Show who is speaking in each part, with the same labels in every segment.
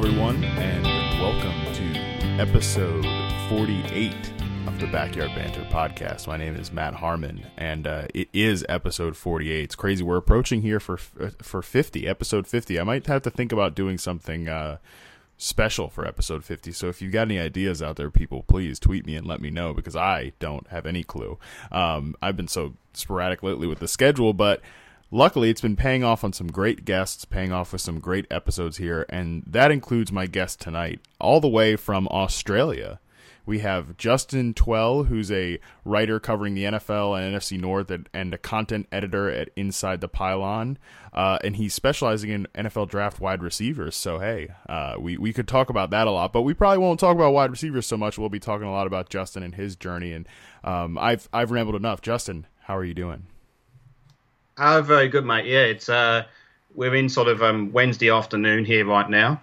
Speaker 1: everyone, and welcome to episode 48 of the Backyard Banter podcast. My name is Matt Harmon, and it is episode 48. It's crazy. We're approaching here for 50, episode 50. I might have to think about doing something special for episode 50. So if you've got any ideas out there, people, please tweet me and let me know, because I don't have any clue. I've been so sporadic lately with the schedule, but luckily, it's been paying off on some great guests, paying off with some great episodes here, and that includes my guest tonight, all the way from Australia. We have Justin Twell, who's a writer covering the NFL and NFC North and a content editor at Inside the Pylon, and he's specializing in NFL draft wide receivers. So, hey, we could talk about that a lot, but we probably won't talk about wide receivers so much. We'll be talking a lot about Justin and his journey, and I've rambled enough. Justin, how are you doing?
Speaker 2: Very good, mate. Yeah, it's we're in sort of Wednesday afternoon here right now.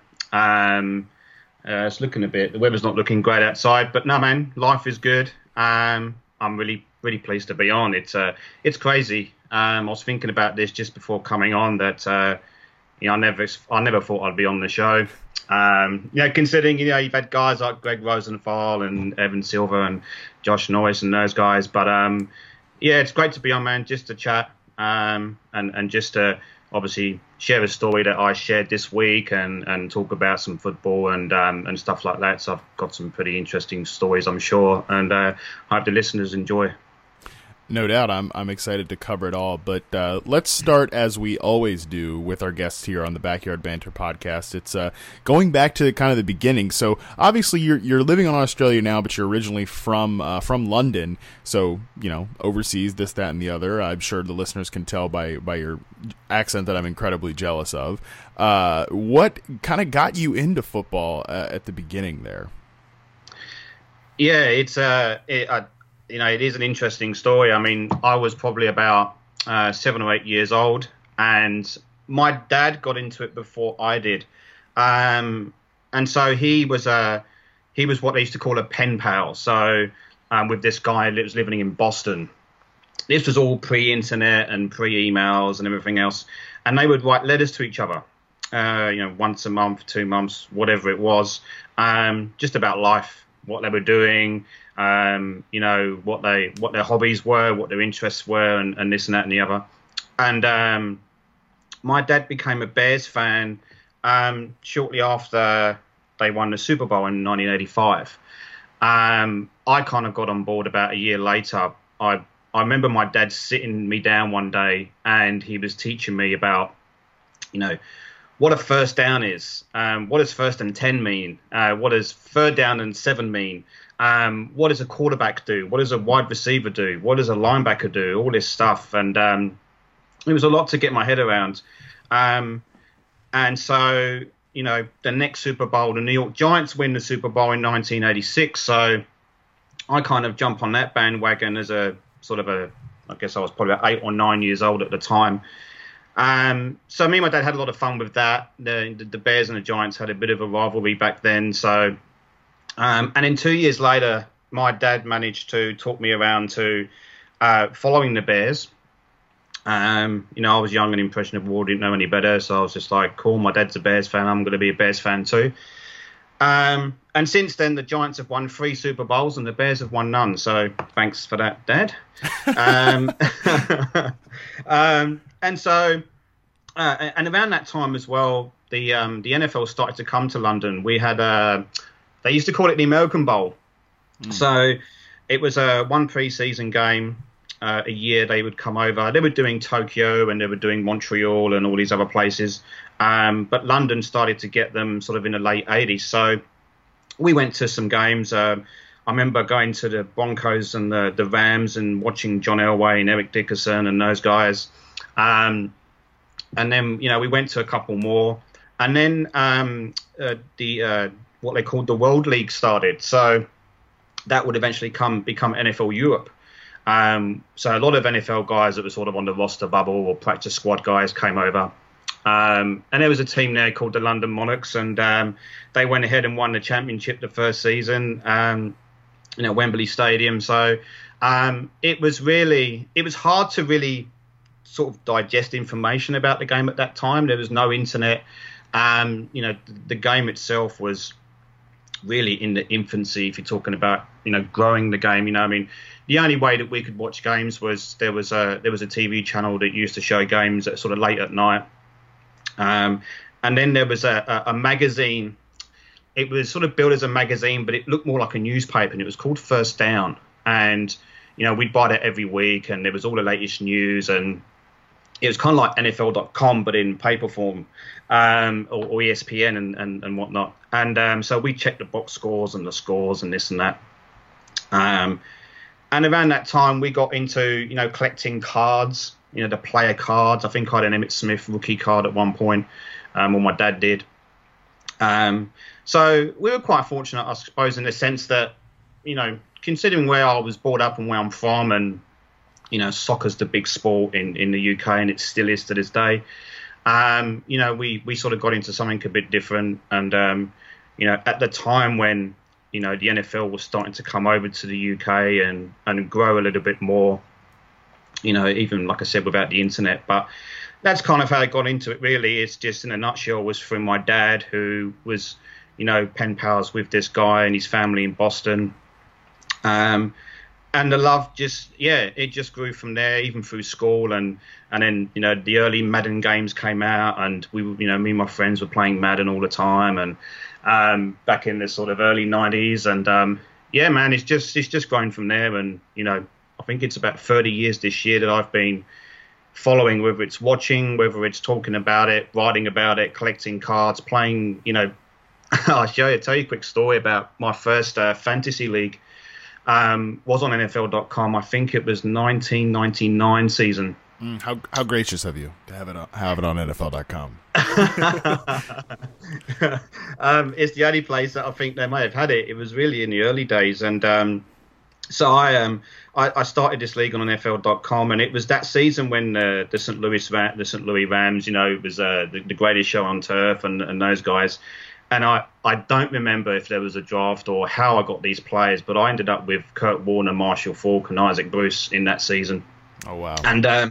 Speaker 2: It's looking the weather's not looking great outside, but no, man, life is good. I'm really pleased to be on. It's crazy. I was thinking about this just before coming on that I never thought I'd be on the show. Considering you've had guys like Greg Rosenthal and Evan Silver and Josh Norris and those guys, but it's great to be on, man. Just to chat. And just to obviously share a story that I shared this week and talk about some football and stuff like that. So I've got some pretty interesting stories, I'm sure, and I hope the listeners enjoy.
Speaker 1: No doubt. I'm excited to cover it all, but let's start as we always do with our guests here on the Backyard Banter podcast. It's going back to kind of the beginning. So obviously you're living in Australia now, but you're originally from London. So overseas, this, that, and the other. I'm sure the listeners can tell by your accent that I'm incredibly jealous of. What kind of got you into football at the beginning there?
Speaker 2: Yeah, it is an interesting story. I mean, I was probably about 7 or 8 years old, and my dad got into it before I did. And so he was what they used to call a pen pal. So with this guy that was living in Boston. This was all pre-internet and pre-emails and everything else. And they would write letters to each other, once a month, 2 months, whatever it was, just about life, what they were doing, what their hobbies were, what their interests were, and this and that and the other. And my dad became a Bears fan shortly after they won the Super Bowl in 1985. I kind of got on board about a year later. I remember my dad sitting me down one day, and he was teaching me about, what a first down is, what does 1st and 10 mean, what does 3rd down and 7 mean. What does a quarterback do? What does a wide receiver do? What does a linebacker do? All this stuff. And it was a lot to get my head around. And so, the next Super Bowl, the New York Giants win the Super Bowl in 1986. So I kind of jump on that bandwagon as I guess I was probably about 8 or 9 years old at the time. So me and my dad had a lot of fun with that. The Bears and the Giants had a bit of a rivalry back then. So and then 2 years later, my dad managed to talk me around to following the Bears. I was young and impressionable, didn't know any better. So I was just like, cool, my dad's a Bears fan. I'm going to be a Bears fan too. And since then, the Giants have won 3 Super Bowls and the Bears have won none. So thanks for that, Dad. And so, and around that time as well, the NFL started to come to London. We had they used to call it the American Bowl. So it was one pre-season game a year. They would come over. They were doing Tokyo and they were doing Montreal and all these other places. But London started to get them sort of in the late 80s. So we went to some games. I remember going to the Broncos and the Rams and watching John Elway and Eric Dickerson and those guys. And then, we went to a couple more. And then what they called the World League started. So that would eventually become NFL Europe. So a lot of NFL guys that were sort of on the roster bubble or practice squad guys came over. And there was a team there called the London Monarchs, and they went ahead and won the championship the first season, Wembley Stadium. So it was hard to really sort of digest information about the game at that time. There was no internet. You know, the game itself was really in the infancy. If you're talking about, you know, growing the game, you know, I mean, the only way that we could watch games was there was a TV channel that used to show games at sort of late at night, and then there was a magazine. It was sort of built as a magazine, but it looked more like a newspaper, and it was called First Down. And you know, we'd buy that every week, and there was all the latest news, and it was kind of like NFL.com, but in paper form, or ESPN and whatnot. And so we checked the box scores and the scores and this and that. And around that time, we got into, you know, collecting cards, you know, the player cards. I think I had an Emmitt Smith rookie card at one point, or my dad did. So we were quite fortunate, I suppose, in the sense that, you know, considering where I was brought up and where I'm from, and, you know, soccer's the big sport in the UK, and it still is to this day. You know, we sort of got into something a bit different. And, you know, at the time when, you know, the NFL was starting to come over to the UK and grow a little bit more, you know, even, like I said, without the internet. But that's kind of how I got into it, really. It's just, in a nutshell, was from my dad, who was, you know, pen pals with this guy and his family in Boston. And the love just, it just grew from there, even through school. And then, you know, the early Madden games came out, and we, you know, me and my friends were playing Madden all the time. And back in the sort of early 90s. And man, it's just grown from there. And, you know, I think it's about 30 years this year that I've been following, whether it's watching, whether it's talking about it, writing about it, collecting cards, playing, you know. I'll tell you a quick story about my first fantasy league. Was on NFL.com. I think it was 1999 season.
Speaker 1: How gracious of you to have it on NFL.com.
Speaker 2: It's the only place that I think they may have had it. It was really in the early days. And so I started this league on NFL.com, and it was that season when the St. Louis Rams, you know, it was the greatest show on turf, and those guys. And I don't remember if there was a draft or how I got these players, but I ended up with Kurt Warner, Marshall Faulk, and Isaac Bruce in that season.
Speaker 1: Oh, wow.
Speaker 2: And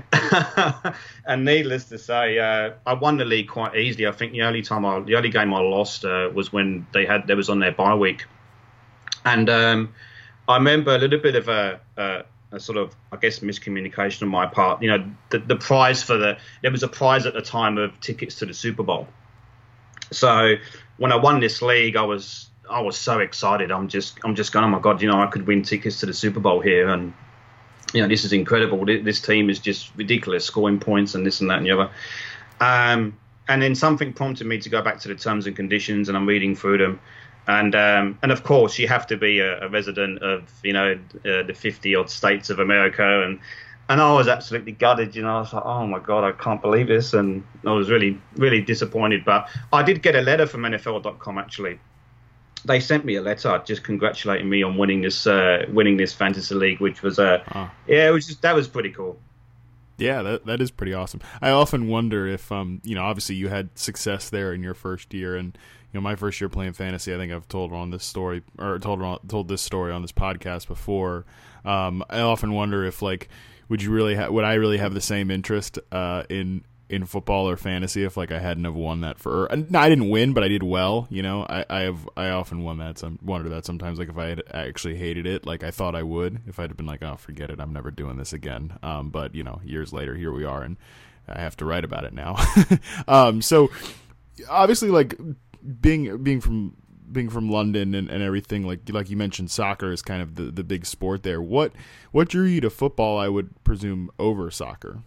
Speaker 2: and needless to say, I won the league quite easily. I think the only game I lost was when there was on their bye week. And I remember a little bit of a sort of, I guess, miscommunication on my part. You know, the prize there was a prize at the time of tickets to the Super Bowl. So when I won this league, I was so excited. I'm just going, oh my God, you know, I could win tickets to the Super Bowl here, and you know, this is incredible. This team is just ridiculous, scoring points and this and that and the other. And then something prompted me to go back to the terms and conditions, and I'm reading through them. And of course, you have to be a resident of, you know, the 50 odd states of America, and I was absolutely gutted, you know. I was like, oh, my God, I can't believe this. And I was really, really disappointed. But I did get a letter from NFL.com, actually. They sent me a letter just congratulating me on winning this fantasy league, which was, that was pretty cool.
Speaker 1: Yeah, that is pretty awesome. I often wonder if, you know, obviously you had success there in your first year. And, you know, my first year playing fantasy, I think I've told this story on this podcast before. I often wonder if, like, would I really have the same interest in football or fantasy if, like, I hadn't have won that for? No, I didn't win, but I did well. You know, I often wonder that sometimes. Like, if I had actually hated it, like I thought I would, if I'd have been like, oh, forget it, I'm never doing this again. But you know, years later, here we are, and I have to write about it now. So obviously, like being from London and everything, like you mentioned, soccer is kind of the big sport there. What drew you to football, I would presume, over soccer?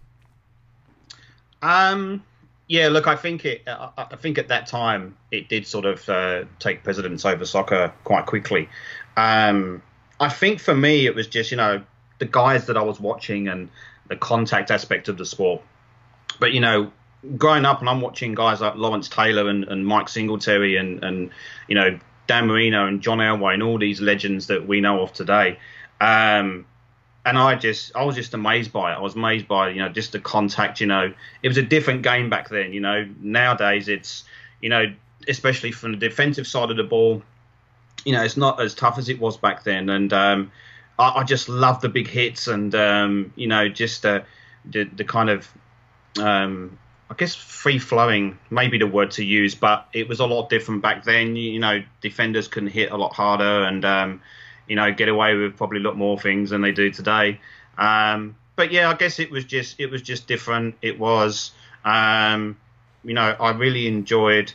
Speaker 2: Yeah, look, I think at that time it did sort of take precedence over soccer quite quickly. I think for me it was just, you know, the guys that I was watching and the contact aspect of the sport. But, you know, growing up, and I'm watching guys like Lawrence Taylor and Mike Singletary and you know, Dan Marino and John Elway and all these legends that we know of today. And I was just amazed by it. I was amazed by, you know, just the contact. You know, it was a different game back then. You know, nowadays it's, you know, especially from the defensive side of the ball, you know, it's not as tough as it was back then. And I just love the big hits and you know, just the kind of I guess free flowing, maybe the word to use, but it was a lot different back then. Defenders couldn't hit a lot harder and, get away with probably a lot more things than they do today. But yeah, I guess it was just different. It was, I really enjoyed,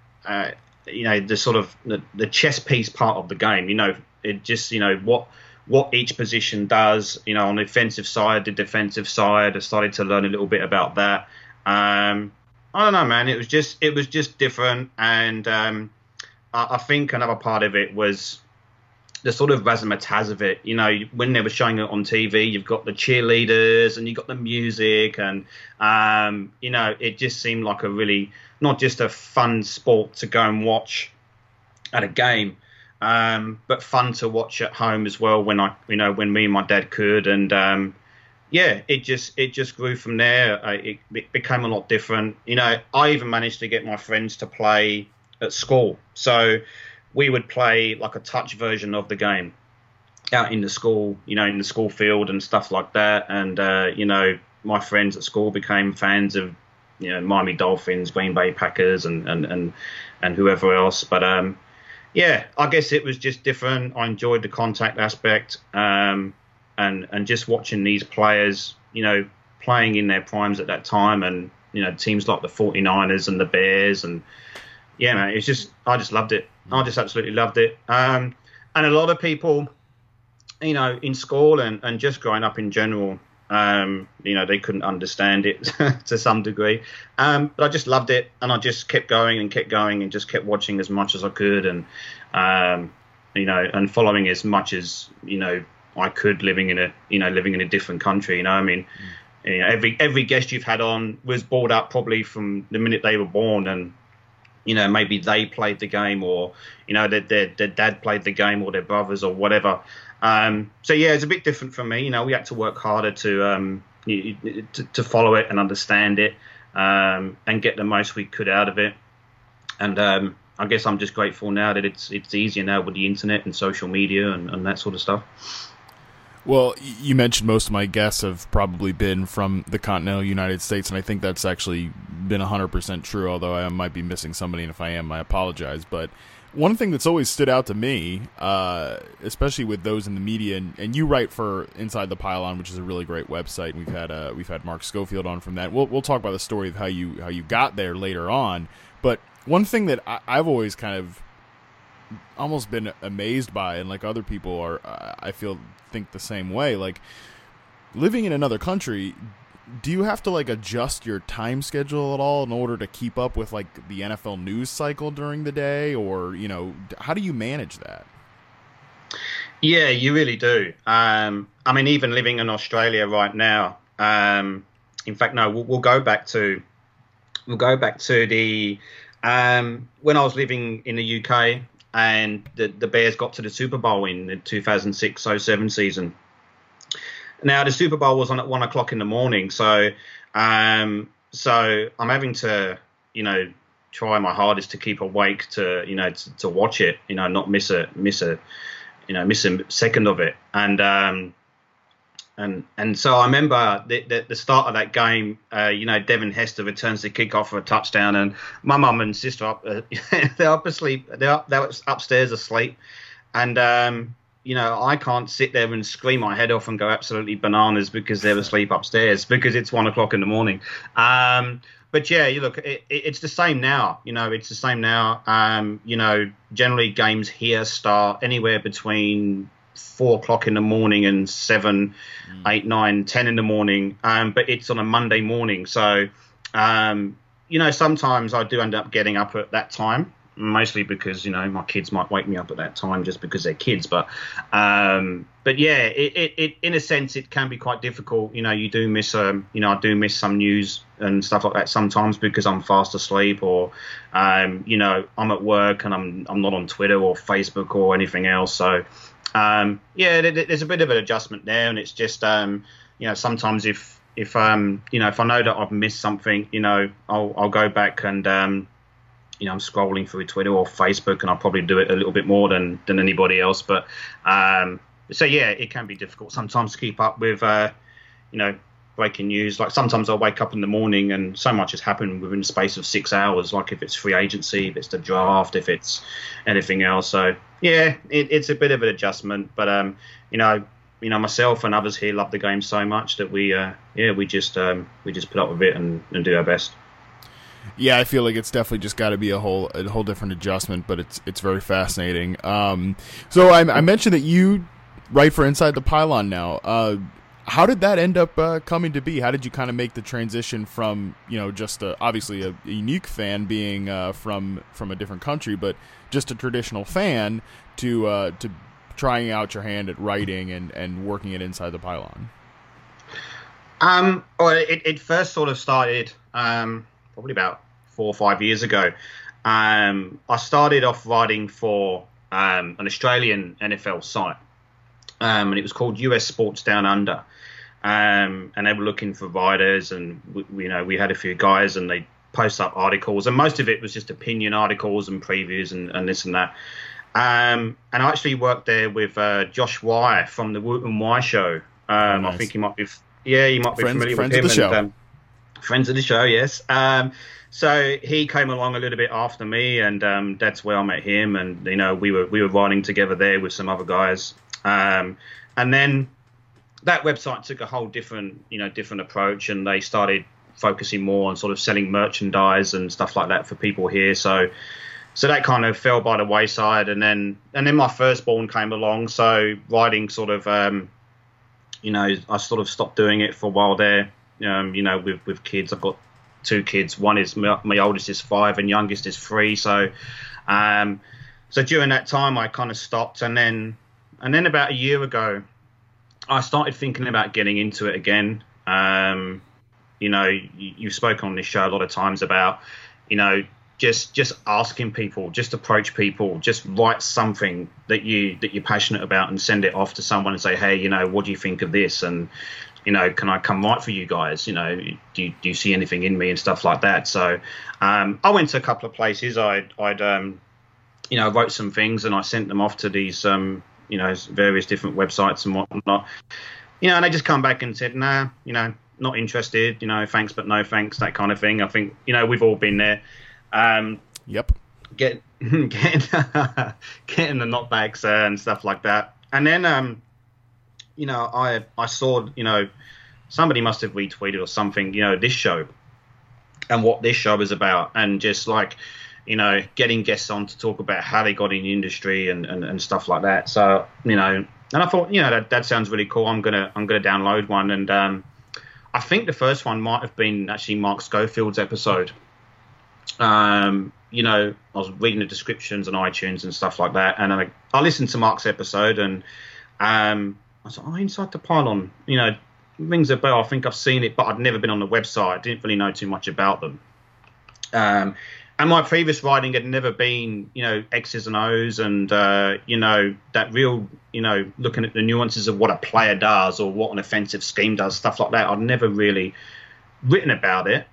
Speaker 2: the sort of the chess piece part of the game. It just, what each position does. On the offensive side, the defensive side. I started to learn a little bit about that. I don't know, man. It was just different, and I think another part of it was the sort of razzmatazz of it. When they were showing it on TV, you've got the cheerleaders and you've got the music, and it just seemed like a really not just a fun sport to go and watch at a game, but fun to watch at home as well when me and my dad could, and it just grew from there. It became a lot different. I even managed to get my friends to play at school. So we would play like a touch version of the game out in the school, in the school field and stuff like that. And, my friends at school became fans of, Miami Dolphins, Green Bay Packers and whoever else. But, I guess it was just different. I enjoyed the contact aspect. And just watching these players, playing in their primes at that time, and teams like the 49ers and the Bears, and man, I just loved it. I just absolutely loved it. And a lot of people, in school and just growing up in general, they couldn't understand it to some degree. But I just loved it, and I just kept going and just kept watching as much as I could, and and following as much as I could, living in a different country. Every guest you've had on was brought up probably from the minute they were born, and maybe they played the game, or their dad played the game, or their brothers, or whatever. It's a bit different for me. We had to work harder to follow it and understand it, and get the most we could out of it. And I guess I'm just grateful now that it's easier now with the internet and social media and that sort of stuff.
Speaker 1: Well, you mentioned most of my guests have probably been from the continental United States, and I think that's actually been 100% true, although I might be missing somebody, and if I am, I apologize. But one thing that's always stood out to me, especially with those in the media, and you write for Inside the Pylon, which is a really great website, and we've had Mark Schofield on from that. We'll talk about the story of how you got there later on. But one thing that I've always kind of almost been amazed by, and like other people are, I think the same way, like living in another country, do you have to like adjust your time schedule at all in order to keep up with like the NFL news cycle during the day, or how do you manage that?
Speaker 2: Yeah, you really do. Even living in Australia right now, in fact, no, we'll go back to the when I was living in the UK, and the Bears got to the Super Bowl in the 2006-07 season. Now, the Super Bowl was on at 1 o'clock in the morning, so I'm having to, try my hardest to keep awake to watch it, not miss a second of it. And so I remember the start of that game, Devin Hester returns the kickoff for a touchdown, and my mum and sister they're up asleep. They're upstairs asleep, and I can't sit there and scream my head off and go absolutely bananas because they're asleep upstairs because it's 1 o'clock in the morning. But yeah, you look, it's the same now. It's the same now. Generally games here start anywhere between 4 o'clock in the morning and 7, 8, 9, 10 in the morning. But it's on a Monday morning. So, sometimes I do end up getting up at that time, mostly because, my kids might wake me up at that time just because they're kids. But yeah, it in a sense, it can be quite difficult. You do miss, I do miss some news and stuff like that sometimes because I'm fast asleep, or, I'm at work and I'm not on Twitter or Facebook or anything else. So, there's a bit of an adjustment there, and it's just, sometimes if I know that I've missed something, I'll go back and, I'm scrolling through Twitter or Facebook, and I'll probably do it a little bit more than anybody else. But, so yeah, it can be difficult sometimes to keep up with, breaking news. Like sometimes I'll wake up in the morning and so much has happened within the space of 6 hours. Like if it's free agency, if it's the draft, if it's anything else. So yeah, it's a bit of an adjustment, but myself and others here love the game so much that we just put up with it and do our best.
Speaker 1: Yeah, I feel like it's definitely just got to be a whole different adjustment, but it's very fascinating. So I mentioned that you write for Inside the Pylon now. How did that end up coming to be? How did you kind of make the transition from, just obviously a unique fan being from a different country, but just a traditional fan to trying out your hand at writing and working at Inside the Pylon?
Speaker 2: It first sort of started probably about 4 or 5 years ago. I started off writing for an Australian NFL site, and it was called US Sports Down Under. And they were looking for writers, and we had a few guys, and they post up articles, and most of it was just opinion articles and previews and this and that. And I actually worked there with Josh Wye from the Woot & Wye show. Nice. I think you might be familiar with him.
Speaker 1: Friends of the show.
Speaker 2: Friends of the show, yes. So he came along a little bit after me, and that's where I met him. And we were writing together there with some other guys. And then that website took a whole different approach, and they started focusing more on sort of selling merchandise and stuff like that for people here. So that kind of fell by the wayside, and then my firstborn came along. So writing sort of, I sort of stopped doing it for a while there. With kids, I've got 2 kids. One is my oldest is 5 and youngest is 3. So during that time I kind of stopped, and then about a year ago I started thinking about getting into it again. You've spoken on this show a lot of times about, just asking people, just approach people, just write something that you're passionate about and send it off to someone and say, hey, what do you think of this? And, can I come write for you guys? Do you see anything in me and stuff like that? So I went to a couple of places. I wrote some things and I sent them off to these, various different websites and whatnot. And they just come back and said, nah, not interested, thanks, but no thanks, that kind of thing. I think, we've all been there.
Speaker 1: Yep.
Speaker 2: Getting the knockbacks and stuff like that. And then, I saw, somebody must have retweeted or something, this show and what this show is about, and just like, getting guests on to talk about how they got in the industry and stuff like that. So, and I thought, that sounds really cool. I'm gonna download one. And I think the first one might have been actually Mark Schofield's episode. I was reading the descriptions on iTunes and stuff like that, and I listened to Mark's episode, and I was like, Inside the Pylon, rings a bell. I think I've seen it, but I'd never been on the website. I didn't really know too much about them. And my previous writing had never been, X's and O's and, that real, looking at the nuances of what a player does or what an offensive scheme does, stuff like that. I'd never really written about it.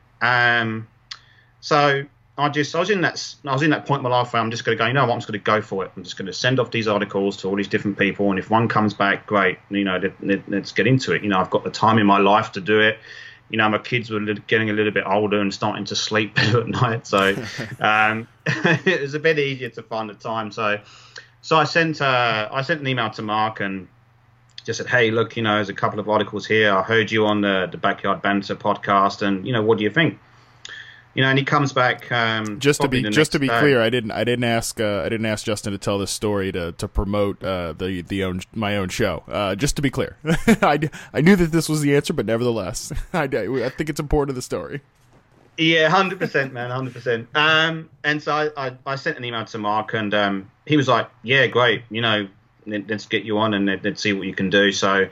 Speaker 2: So I was in that point in my life where I'm just going to go, I'm just going to go for it. I'm just going to send off these articles to all these different people. And if one comes back, great, let's get into it. I've got the time in my life to do it. My kids were getting a little bit older and starting to sleep better at night. So it was a bit easier to find the time. So I sent an email to Mark and just said, hey, look, there's a couple of articles here. I heard you on the Backyard Banter podcast, and, what do you think? And he comes back.
Speaker 1: Just to be clear, I didn't ask Justin to tell this story to promote my own show. Just to be clear, I knew that this was the answer, but nevertheless, I think it's important to the story.
Speaker 2: Yeah, 100%, man, 100%. And so I sent an email to Mark, and he was like, "Yeah, great. Let's get you on and let's see what you can do." So,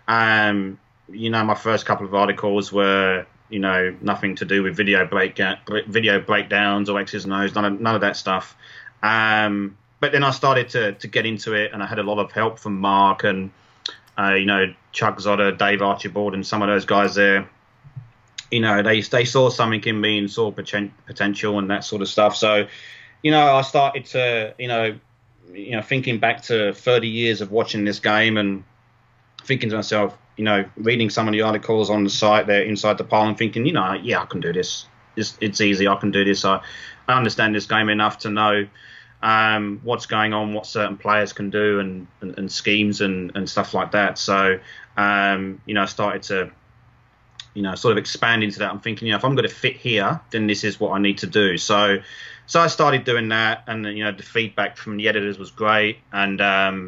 Speaker 2: my first couple of articles were, nothing to do with video breakdowns or X's and O's, none of that stuff. But then I started to get into it, and I had a lot of help from Mark and, Chuck Zotter, Dave Archibald, and some of those guys there. They saw something in me and saw potential and that sort of stuff. So, I started to, thinking back to 30 years of watching this game and thinking to myself, reading some of the articles on the site there inside the pile and thinking, yeah, I can do this. It's easy. I can do this. I understand this game enough to know what's going on, what certain players can do, and schemes and stuff like that. So, I started to, sort of expand into that. I'm thinking, if I'm going to fit here, then this is what I need to do. So I started doing that, and the feedback from the editors was great. And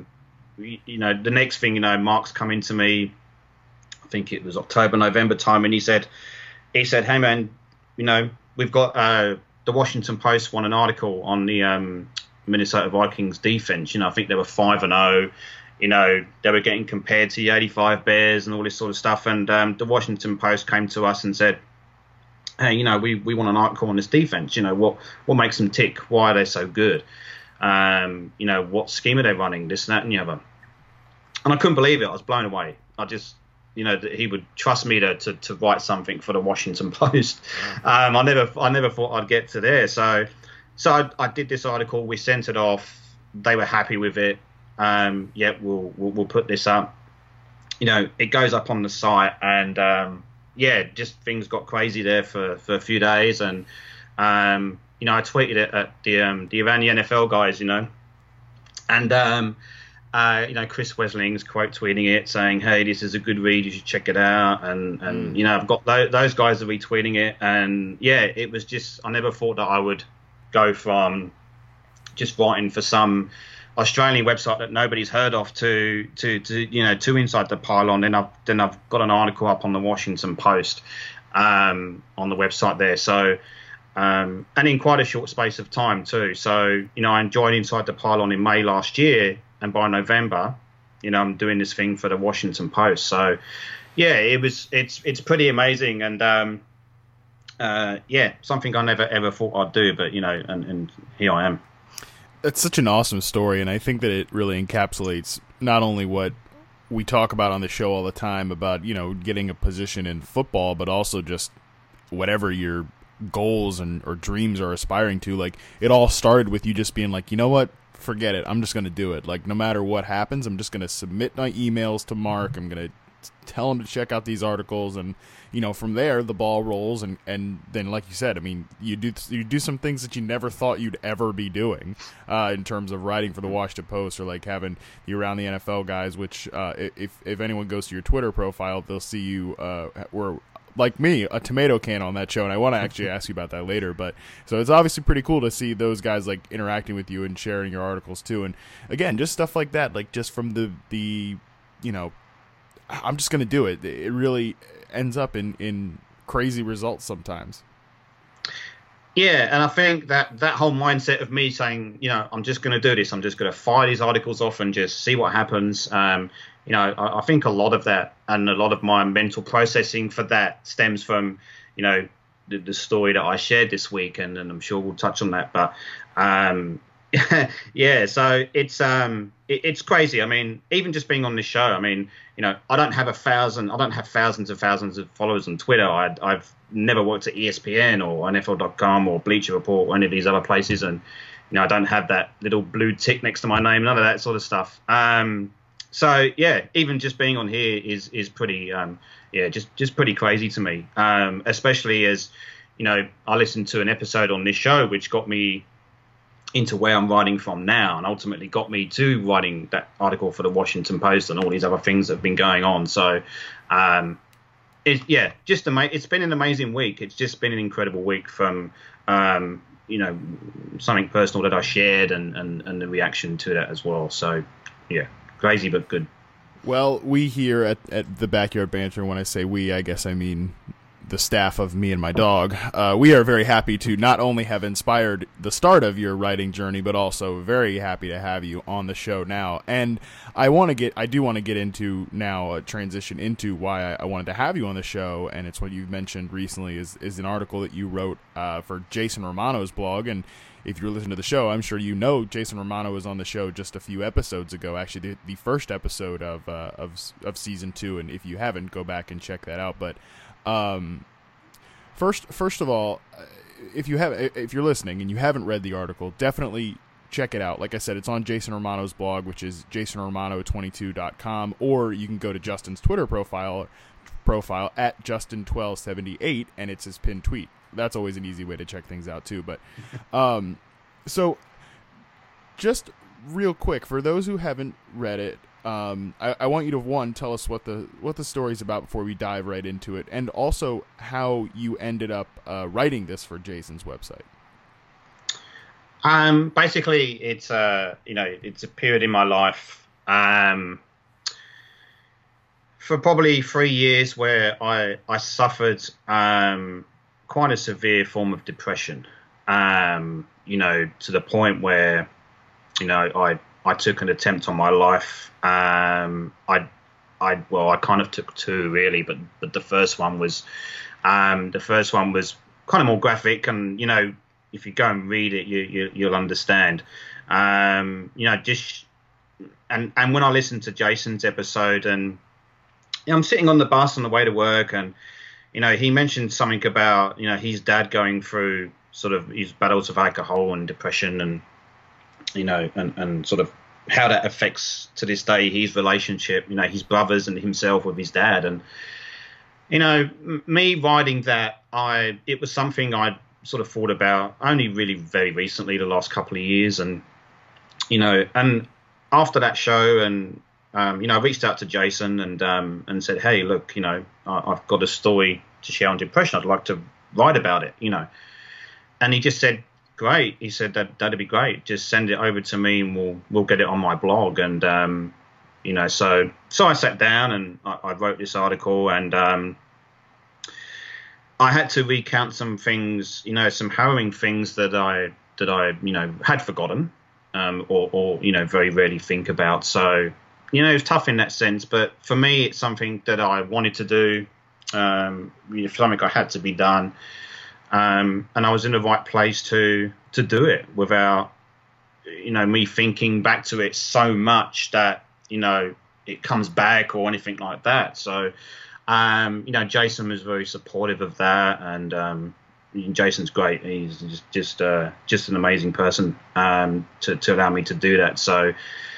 Speaker 2: the next thing, Mark's coming to me, I think it was October, November time, and he said, hey man, we've got the Washington Post won an article on the Minnesota Vikings defense. I think they were 5-0. They were getting compared to the 85 Bears and all this sort of stuff. And the Washington Post came to us and said, hey, we want an article on this defense. What makes them tick? Why are they so good? What scheme are they running? This, that, and the other. And I couldn't believe it. I was blown away. I just, that he would trust me to write something for the Washington Post. I never thought I'd get to there. So I did this article. We sent it off. They were happy with it. We'll put this up. It goes up on the site, and just things got crazy there for a few days. And I tweeted it at the around the NFL guys, and Chris Wesling's quote tweeting it, saying, "Hey, this is a good read. You should check it out." And I've got those guys are retweeting it, and it was just, I never thought that I would go from just writing for some Australian website that nobody's heard of to Inside the Pylon. Then I've got an article up on the Washington Post on the website there. So and in quite a short space of time too. So I joined Inside the Pylon in May last year, and by November, I'm doing this thing for the Washington Post. So it's pretty amazing, and something I never ever thought I'd do, but and here I am.
Speaker 1: It's such an awesome story, and I think that it really encapsulates not only what we talk about on the show all the time about, getting a position in football, but also just whatever your goals or dreams are aspiring to. Like, it all started with you just being like, you know what, forget it, I'm just going to do it. Like, no matter what happens, I'm just going to submit my emails to Mark. I'm going to tell him to check out these articles, and from there the ball rolls, and then, like you said, I mean, you do some things that you never thought you'd ever be doing in terms of writing for the Washington Post, or like having the Around the NFL guys, which if anyone goes to your Twitter profile, they'll see you were, like me, a tomato can on that show, and I want to actually ask you about that later. But so it's obviously pretty cool to see those guys like interacting with you and sharing your articles too, and again, just stuff like that, like just from the I'm just going to do it. It really ends up in crazy results sometimes.
Speaker 2: Yeah, and I think that whole mindset of me saying, I'm just going to do this. I'm just going to fire these articles off and just see what happens. I think a lot of that, and a lot of my mental processing for that, stems from, the story that I shared this week, and I'm sure we'll touch on that. But so it's crazy. I mean, even just being on this show, I mean, I don't have thousands and thousands of followers on Twitter. I've never worked at ESPN or NFL.com or Bleacher Report or any of these other places, and I don't have that little blue tick next to my name, none of that sort of stuff. So even just being on here is pretty just pretty crazy to me, especially as I listened to an episode on this show which got me into where I'm writing from now, and ultimately got me to writing that article for the Washington Post and all these other things that have been going on. So it's been an amazing week. It's just been an incredible week from something personal that I shared, and the reaction to that as well. So crazy but good.
Speaker 1: Well, we here at the Backyard Banter, when I say we, I guess I mean the staff of me and my dog, we are very happy to not only have inspired the start of your writing journey, but also very happy to have you on the show now. And I do want to get into now a transition into why I wanted to have you on the show, and it's what you've mentioned recently is an article that you wrote for Jason Romano's blog. And if you're listening to the show, I'm sure Jason Romano was on the show just a few episodes ago, actually the first episode of season 2. And if you haven't, go back and check that out. But first of all, if you're listening and you haven't read the article, definitely check it out. Like I said, it's on Jason Romano's blog, which is jasonromano22.com, or you can go to Justin's Twitter profile at Justin1278, and it's his pinned tweet. That's always an easy way to check things out too. But so just real quick, for those who haven't read it, I want you to tell us what the story's about before we dive right into it, and also how you ended up writing this for Jason's website.
Speaker 2: Basically, it's it's a period in my life for probably 3 years where I suffered quite a severe form of depression. To the point where I took an attempt on my life. I kind of took two really, but the first one was kind of more graphic, and if you go and read it, you'll understand. And when I listened to Jason's episode, and I'm sitting on the bus on the way to work, and he mentioned something about his dad going through sort of his battles of alcohol and depression, and and sort of how that affects to this day his relationship, his brothers and himself with his dad. And me writing that, it was something I sort of thought about only really very recently, the last couple of years. And and after that show, and I reached out to Jason and said, hey, look, I've got a story to share on depression. I'd like to write about it, And he just said, great. He said that'd be great. Just send it over to me, and we'll get it on my blog. And so I sat down and I wrote this article, and I had to recount some things, some harrowing things that I had forgotten, or very rarely think about. So it was tough in that sense, but for me, it's something that I wanted to do, something I had to be done. And I was in the right place to do it without, me thinking back to it so much that, it comes back or anything like that. So, Jason was very supportive of that, and Jason's great. He's just an amazing person to allow me to do that. So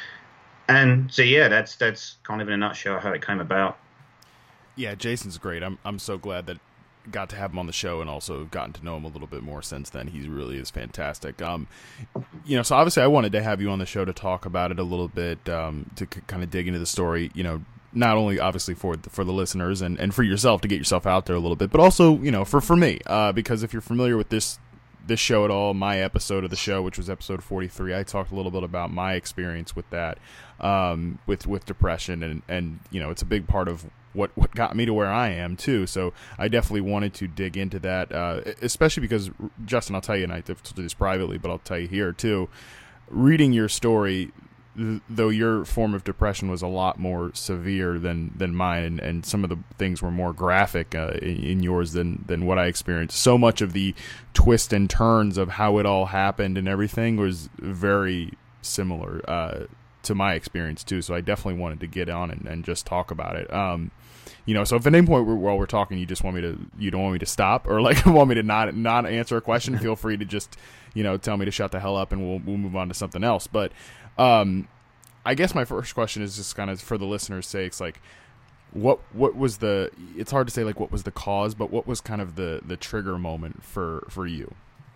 Speaker 2: yeah, that's kind of in a nutshell how it came about.
Speaker 1: Yeah, Jason's great. I'm so glad that got to have him on the show, and also gotten to know him a little bit more since then. He really is fantastic. So obviously I wanted to have you on the show to talk about it a little bit, to kind of dig into the story, not only obviously for the listeners and for yourself to get yourself out there a little bit, but also, for me, because if you're familiar with this show at all, my episode of the show, which was episode 43, I talked a little bit about my experience with that, with depression, and it's a big part of what got me to where I am too. So I definitely wanted to dig into that, especially because, Justin, I'll tell you, and I've told you this privately, but I'll tell you here too, reading your story, though your form of depression was a lot more severe than mine, and some of the things were more graphic in yours than what I experienced. So much of the twists and turns of how it all happened and everything was very similar to my experience too. So I definitely wanted to get on and just talk about it. So if at any point while we're talking you don't want me to stop, or like want me to not answer a question, feel free to just tell me to shut the hell up, and we'll move on to something else. But I guess my first question is just kind of for the listeners' sakes, like what was it's hard to say like what was the cause, but what was kind of the trigger moment for you?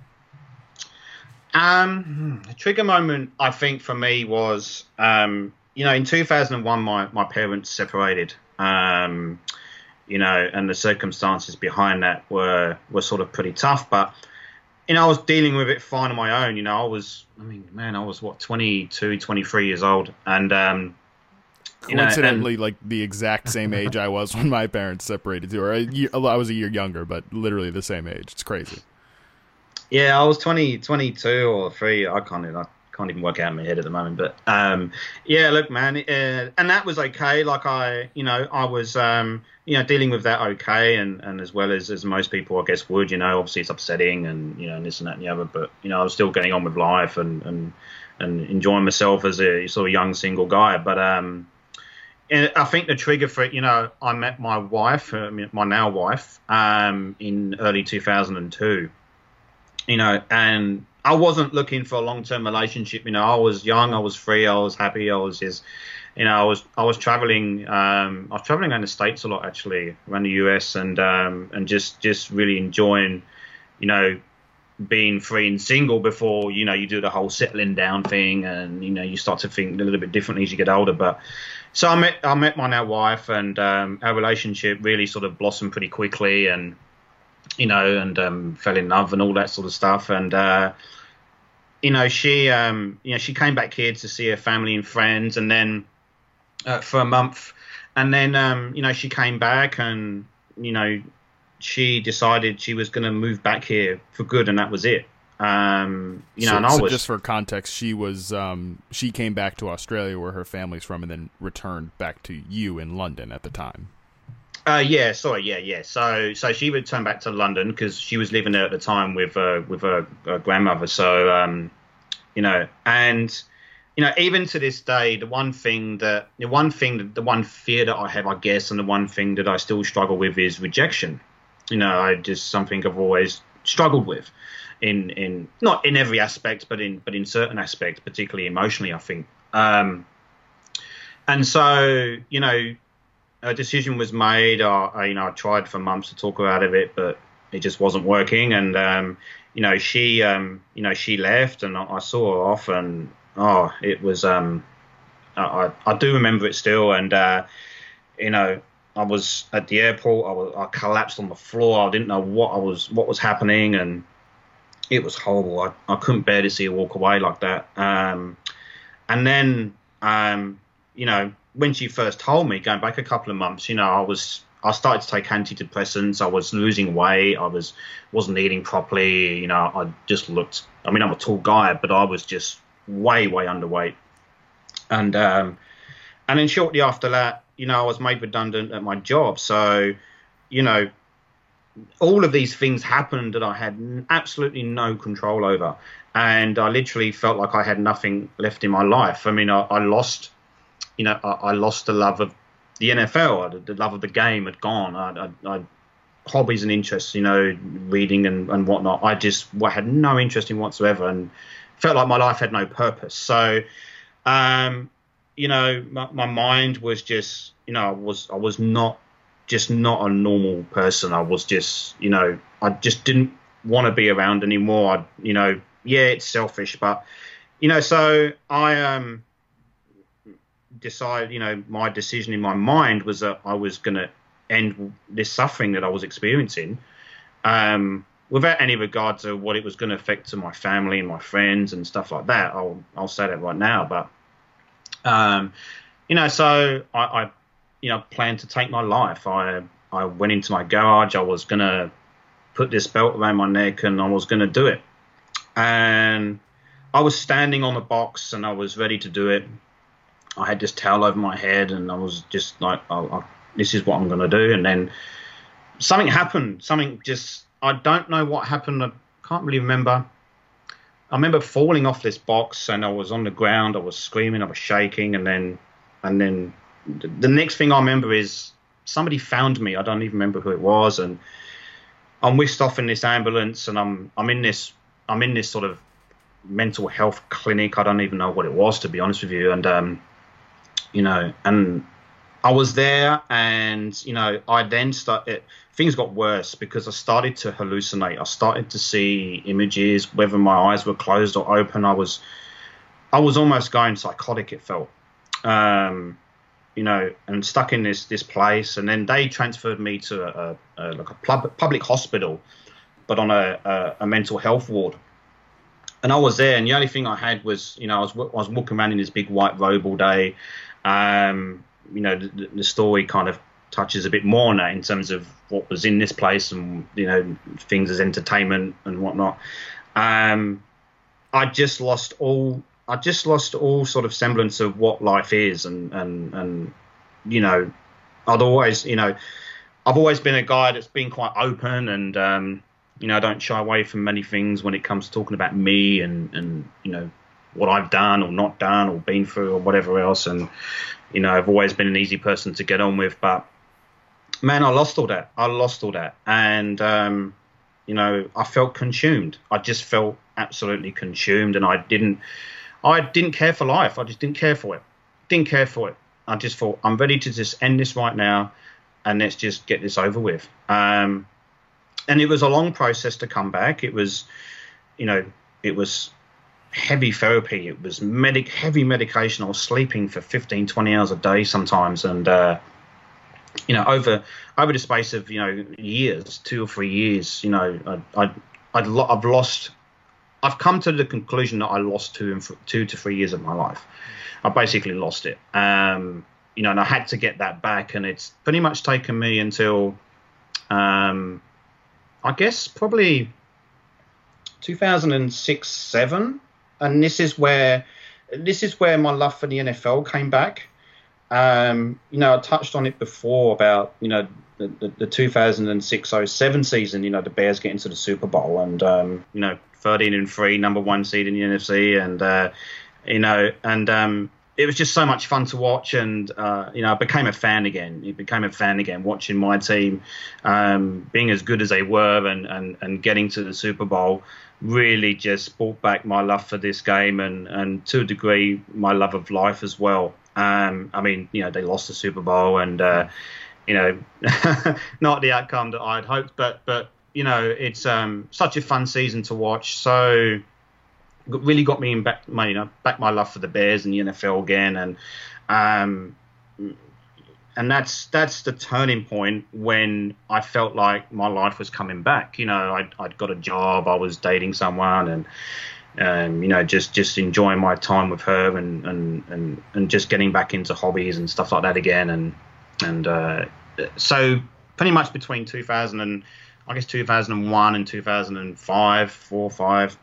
Speaker 2: The trigger moment, I think, for me was, in 2001, my parents separated, and the circumstances behind that were sort of pretty tough, but, I was dealing with it fine on my own. I was 22, 23 years old, and,
Speaker 1: coincidentally, like the exact same age I was when my parents separated too, or I was a year younger, but literally the same age. It's crazy.
Speaker 2: Yeah, I was 22 or 3. I can't even work out in my head at the moment. But yeah, look, man, and that was okay. Like I was dealing with that okay, and as well as most people, I guess, would. Obviously it's upsetting, and and this and that and the other. But I was still getting on with life and enjoying myself as a sort of young single guy. But and I think the trigger for it, I met my wife, my now wife, in early 2002. And I wasn't looking for a long-term relationship. I was young, I was free, I was happy, I was just, I was traveling. I was traveling around the States a lot, actually, around the US, and just really enjoying, being free and single before, you do the whole settling down thing, and you start to think a little bit differently as you get older. But so I met my now wife, and our relationship really sort of blossomed pretty quickly, and fell in love and all that sort of stuff. And she came back here to see her family and friends, and then for a month, and then she came back, and she decided she was going to move back here for good, and that was it. And I was,
Speaker 1: just for context, she came back to Australia where her family's from, and then returned back to you in London at the time.
Speaker 2: Yeah. So she returned back to London because she was living there at the time with her grandmother. So and even to this day, the one fear that I have, I guess, and the one thing that I still struggle with is rejection. Something I've always struggled with, in not in every aspect, but in certain aspects, particularly emotionally, I think. And so a decision was made. I tried for months to talk her out of it, but it just wasn't working. And she left, and I saw her off, and it was I do remember it still. And I was at the airport. I collapsed on the floor. I didn't know what was happening, and it was horrible. I couldn't bear to see her walk away like that. And then when she first told me, going back a couple of months, I started to take antidepressants. I was losing weight. I wasn't eating properly. I just looked. I mean, I'm a tall guy, but I was just way underweight. And then shortly after that, I was made redundant at my job. So, all of these things happened that I had absolutely no control over, and I literally felt like I had nothing left in my life. I mean, I lost. I lost the love of the NFL. The love of the game had gone. I hobbies and interests, reading and whatnot. I had no interest in whatsoever, and felt like my life had no purpose. So, my mind was just, I was not a normal person. I was just, I just didn't want to be around anymore. It's selfish, but, so I decided, my decision in my mind was that I was going to end this suffering that I was experiencing, without any regard to what it was going to affect to my family and my friends and stuff like that. I'll say that right now, but so I planned to take my life. I went into my garage. I was going to put this belt around my neck, and I was going to do it. And I was standing on the box, and I was ready to do it. I had this towel over my head, and I was just like, this is what I'm going to do. And then something happened. I don't know what happened. I can't really remember. I remember falling off this box, and I was on the ground. I was screaming. I was shaking. And then the next thing I remember is somebody found me. I don't even remember who it was. And I'm whisked off in this ambulance, and I'm in this sort of mental health clinic. I don't even know what it was, to be honest with you. And and I was there, and I then things got worse because I started to hallucinate. I started to see images, whether my eyes were closed or open. I was almost going psychotic, it felt. And stuck in this place. And then they transferred me to a public hospital, but on a mental health ward. And I was there, and the only thing I had was, I was walking around in this big white robe all day. The story kind of touches a bit more on that in terms of what was in this place, and things as entertainment and whatnot. I just lost all sort of semblance of what life is, and I've always been a guy that's been quite open, and I don't shy away from many things when it comes to talking about me and what I've done or not done or been through or whatever else. And I've always been an easy person to get on with, but man, I lost all that. And I felt consumed. I just felt absolutely consumed, and I didn't care for life. I just didn't care for it. I just thought, I'm ready to just end this right now, and let's just get this over with. And it was a long process to come back. It was, it was heavy therapy. It was heavy medication. I was sleeping for 15, 20 hours a day sometimes. And, over the space of, years, 2 or 3 years, I've come to the conclusion that I lost 2 to 3 years of my life. I basically lost it. And I had to get that back. And it's pretty much taken me until, I guess, probably 2006-07. And this is where my love for the NFL came back. I touched on it before about, the 2006-07 season, the Bears get into the Super Bowl and, 13-3, number 1 seed in the NFC. And, it was just so much fun to watch. And, I became a fan again. Watching my team, being as good as they were and getting to the Super Bowl really just brought back my love for this game and to a degree, my love of life as well. They lost the Super Bowl and, not the outcome that I'd hoped, but it's such a fun season to watch. So really got me back my love for the Bears and the NFL again. And that's the turning point when I felt like my life was coming back. I'd got a job, I was dating someone and just enjoying my time with her and just getting back into hobbies and stuff like that again. So pretty much between 2001 and 2005, 4 or 5,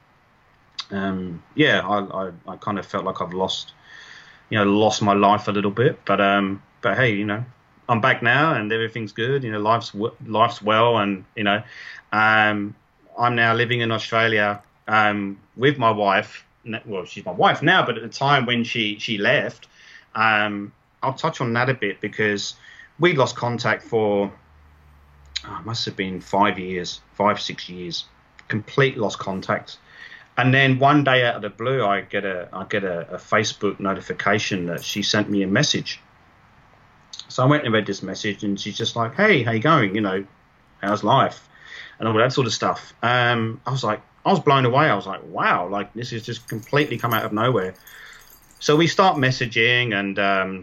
Speaker 2: I kind of felt like I've lost my life a little bit, but hey, I'm back now and everything's good. Life's well, and I'm now living in Australia with my wife. Well, she's my wife now, but at the time when she left, I'll touch on that a bit because we lost contact for it must have been 5 years, 5-6 years, complete lost contact. And then one day out of the blue, I get a Facebook notification that she sent me a message. So I went and read this message, and she's just like, "Hey, how you going? How's life?" And all that sort of stuff. I was blown away. I was like, wow, like this has just completely come out of nowhere. So we start messaging, and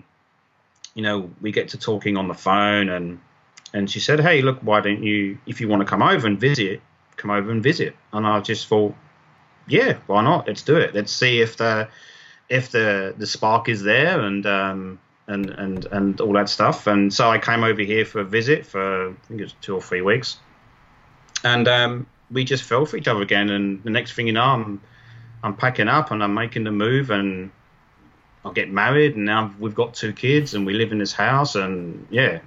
Speaker 2: we get to talking on the phone, and she said, "Hey, look, why don't you, if you want to come over and visit. And I just thought, yeah, why not? Let's do it. Let's see if the spark is there and all that stuff. And so I came over here for a visit for, I think it was 2 or 3 weeks, and we just fell for each other again. And the next thing you know, I'm packing up and I'm making the move, and I'll get married, and now we've got 2 kids and we live in this house. And yeah,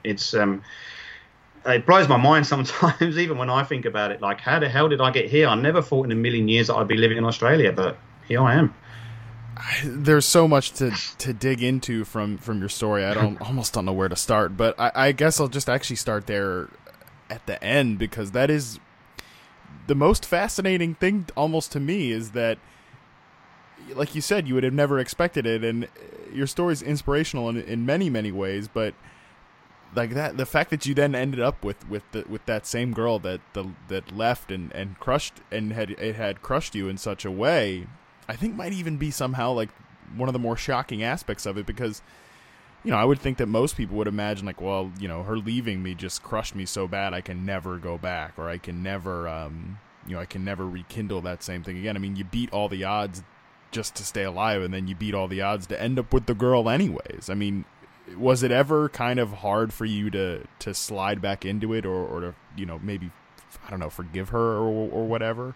Speaker 2: it blows my mind sometimes, even when I think about it. Like, how the hell did I get here? I never thought in a million years that I'd be living in Australia, but here I am.
Speaker 1: There's so much to dig into from your story. I almost don't know where to start, but I guess I'll just actually start there at the end, because that is the most fascinating thing almost to me, is that, like you said, you would have never expected it, and your story's inspirational in many, many ways, but like that, the fact that you then ended up with that same girl that left and crushed and had crushed you in such a way, I think might even be somehow like one of the more shocking aspects of it, because I would think that most people would imagine like, well, her leaving me just crushed me so bad I can never go back, or I can never I can never rekindle that same thing again. I mean, you beat all the odds just to stay alive, and then you beat all the odds to end up with the girl anyways. I mean, was it ever kind of hard for you to slide back into it, or to, maybe, I don't know, forgive her or whatever?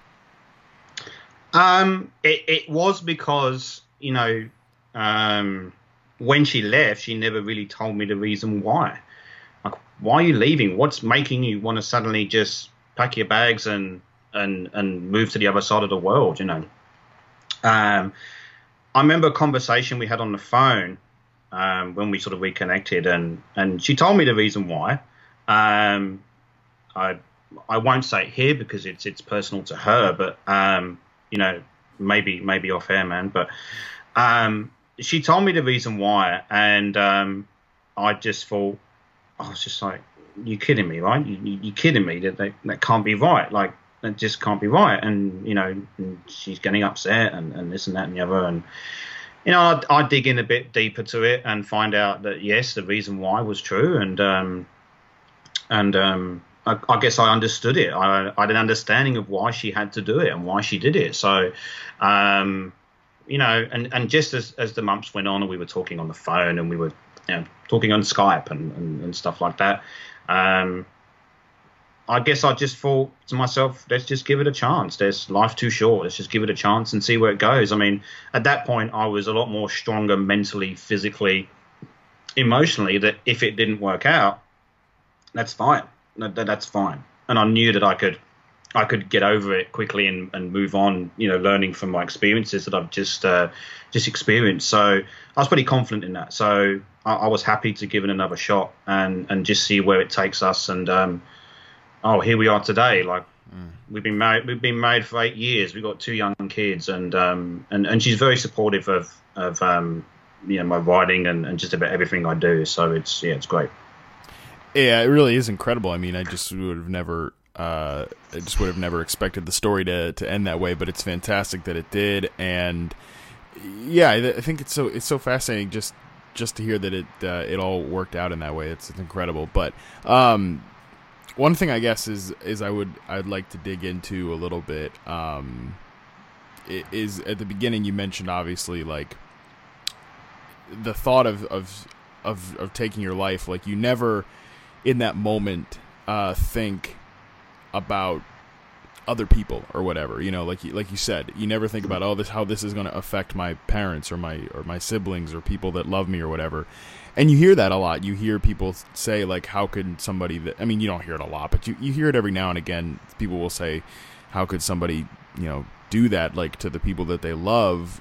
Speaker 2: It was because, when she left, she never really told me the reason why. Like, why are you leaving? What's making you want to suddenly just pack your bags and move to the other side of the world, I remember a conversation we had on the phone when we sort of reconnected, and she told me the reason why. I won't say it here because it's personal to her, but maybe off air, man. But she told me the reason why, and I just thought, I was just like, you're kidding me, right? You're kidding me. That can't be right. Like, that just can't be right. And, and she's getting upset and this and that and the other. And, I dig in a bit deeper to it and find out that, yes, the reason why was true. And I guess I understood it. I had an understanding of why she had to do it and why she did it. So, and just as the months went on and we were talking on the phone and we were talking on Skype and stuff like that, I guess I just thought to myself, let's just give it a chance. There's life too short. Let's just give it a chance and see where it goes. I mean, at that point, I was a lot more stronger mentally, physically, emotionally, that if it didn't work out, that's fine. That's fine. And I knew that I could get over it quickly and move on, learning from my experiences that I've just experienced. So I was pretty confident in that. So I was happy to give it another shot and just see where it takes us. And, here we are today. Like, we've been married for 8 years. We've got 2 young kids, and she's very supportive of my writing and just about everything I do. So it's great.
Speaker 1: Yeah, it really is incredible. I mean, I just would have never expected the story to end that way, but it's fantastic that it did. And yeah, I think it's so fascinating just to hear that it all worked out in that way. It's incredible. But one thing I guess is I'd like to dig into a little bit is at the beginning you mentioned obviously like the thought of taking your life. Like, you never in that moment think about other people or whatever, like you said, you never think about how this is going to affect my parents or my siblings or people that love me or whatever. And you hear that a lot. You hear people say, like, how could somebody that, I mean, you don't hear it a lot, but you hear it every now and again. People will say, how could somebody, do that, like, to the people that they love?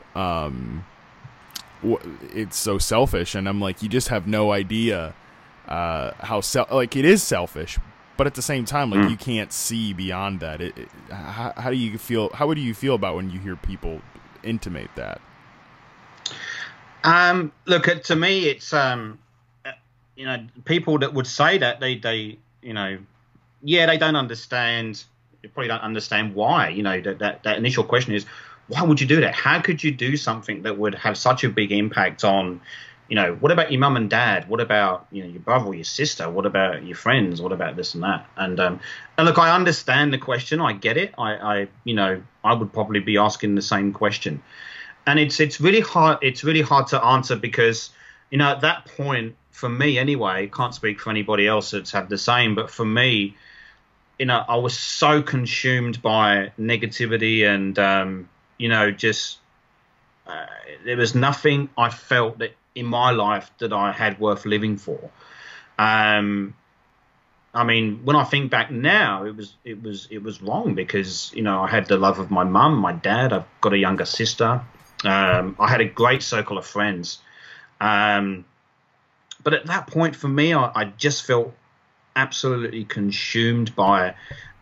Speaker 1: It's so selfish. And I'm like, you just have no idea how it is selfish, but at the same time, like, you can't see beyond that. How do you feel? How would you feel about when you hear people intimate that?
Speaker 2: Look, to me, it's people that would say that they don't understand. They probably don't understand why. That initial question is, why would you do that? How could you do something that would have such a big impact on? What about your mum and dad? What about, your brother or your sister? What about your friends? What about this and that? And look, I understand the question. I get it. I would probably be asking the same question. And it's really hard. It's really hard to answer because, at that point, for me anyway, can't speak for anybody else that's had the same. But for me, I was so consumed by negativity and, there was nothing I felt that in my life that I had worth living for. I mean, when I think back now, it was wrong because, I had the love of my mum, my dad. I've got a younger sister. I had a great circle of friends. But at that point for me, I just felt absolutely consumed by,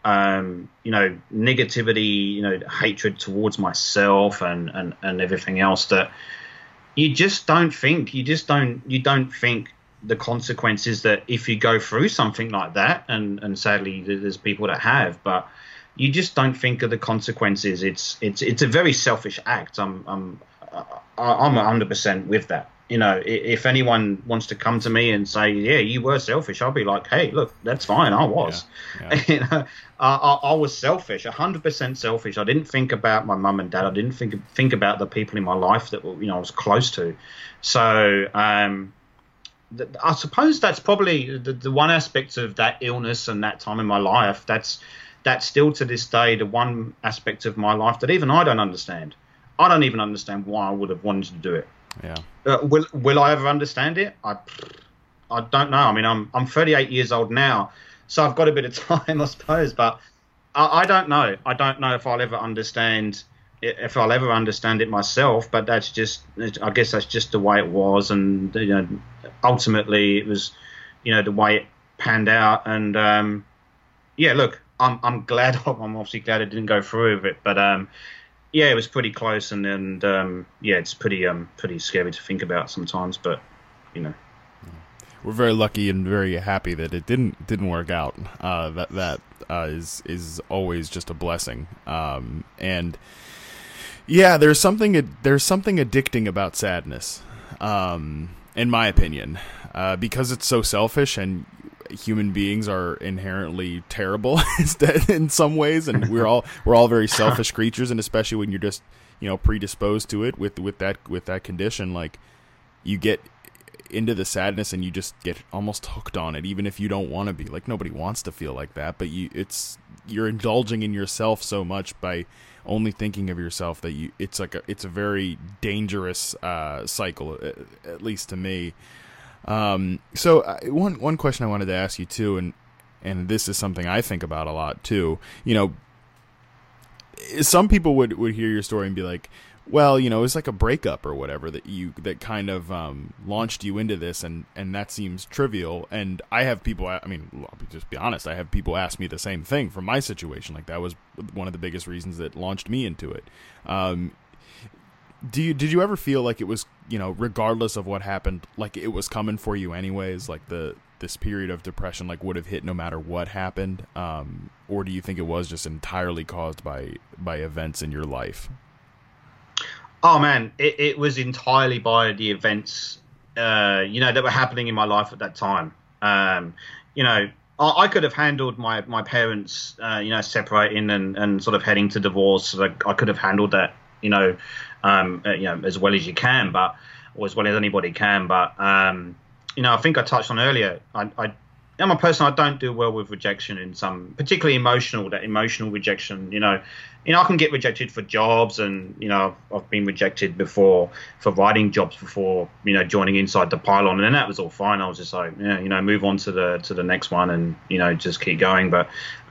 Speaker 2: negativity, hatred towards myself and everything else that you don't think the consequences that if you go through something like that, and sadly there's people that have, but you just don't think of the consequences. It's a very selfish act. I'm 100% with that. If anyone wants to come to me and say, yeah, you were selfish, I'll be like, hey, look, that's fine. I was. Yeah. I was selfish, 100% selfish. I didn't think about my mum and dad. I didn't think about the people in my life that I was close to. So I suppose that's probably the one aspect of that illness and that time in my life. That's still to this day the one aspect of my life that even I don't understand. I don't even understand why I would have wanted to do it.
Speaker 1: Yeah.
Speaker 2: Will I ever understand it? I don't know. I mean, I'm 38 years old now, so I've got a bit of time, I suppose. But I don't know. I don't know if I'll ever understand it myself. But I guess that's just the way it was, and ultimately it was, the way it panned out. And yeah, look, I'm glad. I'm obviously glad I didn't go through with it. But yeah, it was pretty close, and yeah, it's pretty scary to think about sometimes, but you know.
Speaker 1: We're very lucky and very happy that it didn't work out. That is always just a blessing. And yeah, there's something addicting about sadness, in my opinion, because it's so selfish, and human beings are inherently terrible in some ways, and we're all very selfish creatures, and especially when you're just predisposed to it with that condition, like you get into the sadness and you just get almost hooked on it, even if you don't want to be. Like, nobody wants to feel like that, but you're indulging in yourself so much by only thinking of yourself that it's a very dangerous cycle, at least to me. So one question I wanted to ask you too, and this is something I think about a lot too. Some people would hear your story and be like, well, it was like a breakup or whatever that kind of launched you into this, and that seems trivial. And I have people, I'll just be honest, I have people ask me the same thing from my situation. Like, that was one of the biggest reasons that launched me into it. Did you ever feel like it was, regardless of what happened, like it was coming for you anyways, like this period of depression like would have hit no matter what happened? Or do you think it was just entirely caused by events in your life?
Speaker 2: Oh man, it was entirely by the events, that were happening in my life at that time. I could have handled my parents, separating and sort of heading to divorce. So I could have handled that, as well as you can, or as well as anybody can. But, I think I touched on earlier, I'm a person, I don't do well with rejection in some, particularly emotional rejection. I can get rejected for jobs, and, I've been rejected before for writing jobs before, joining Inside the Pylon, and that was all fine. I was just like, move on to the next one and, just keep going. But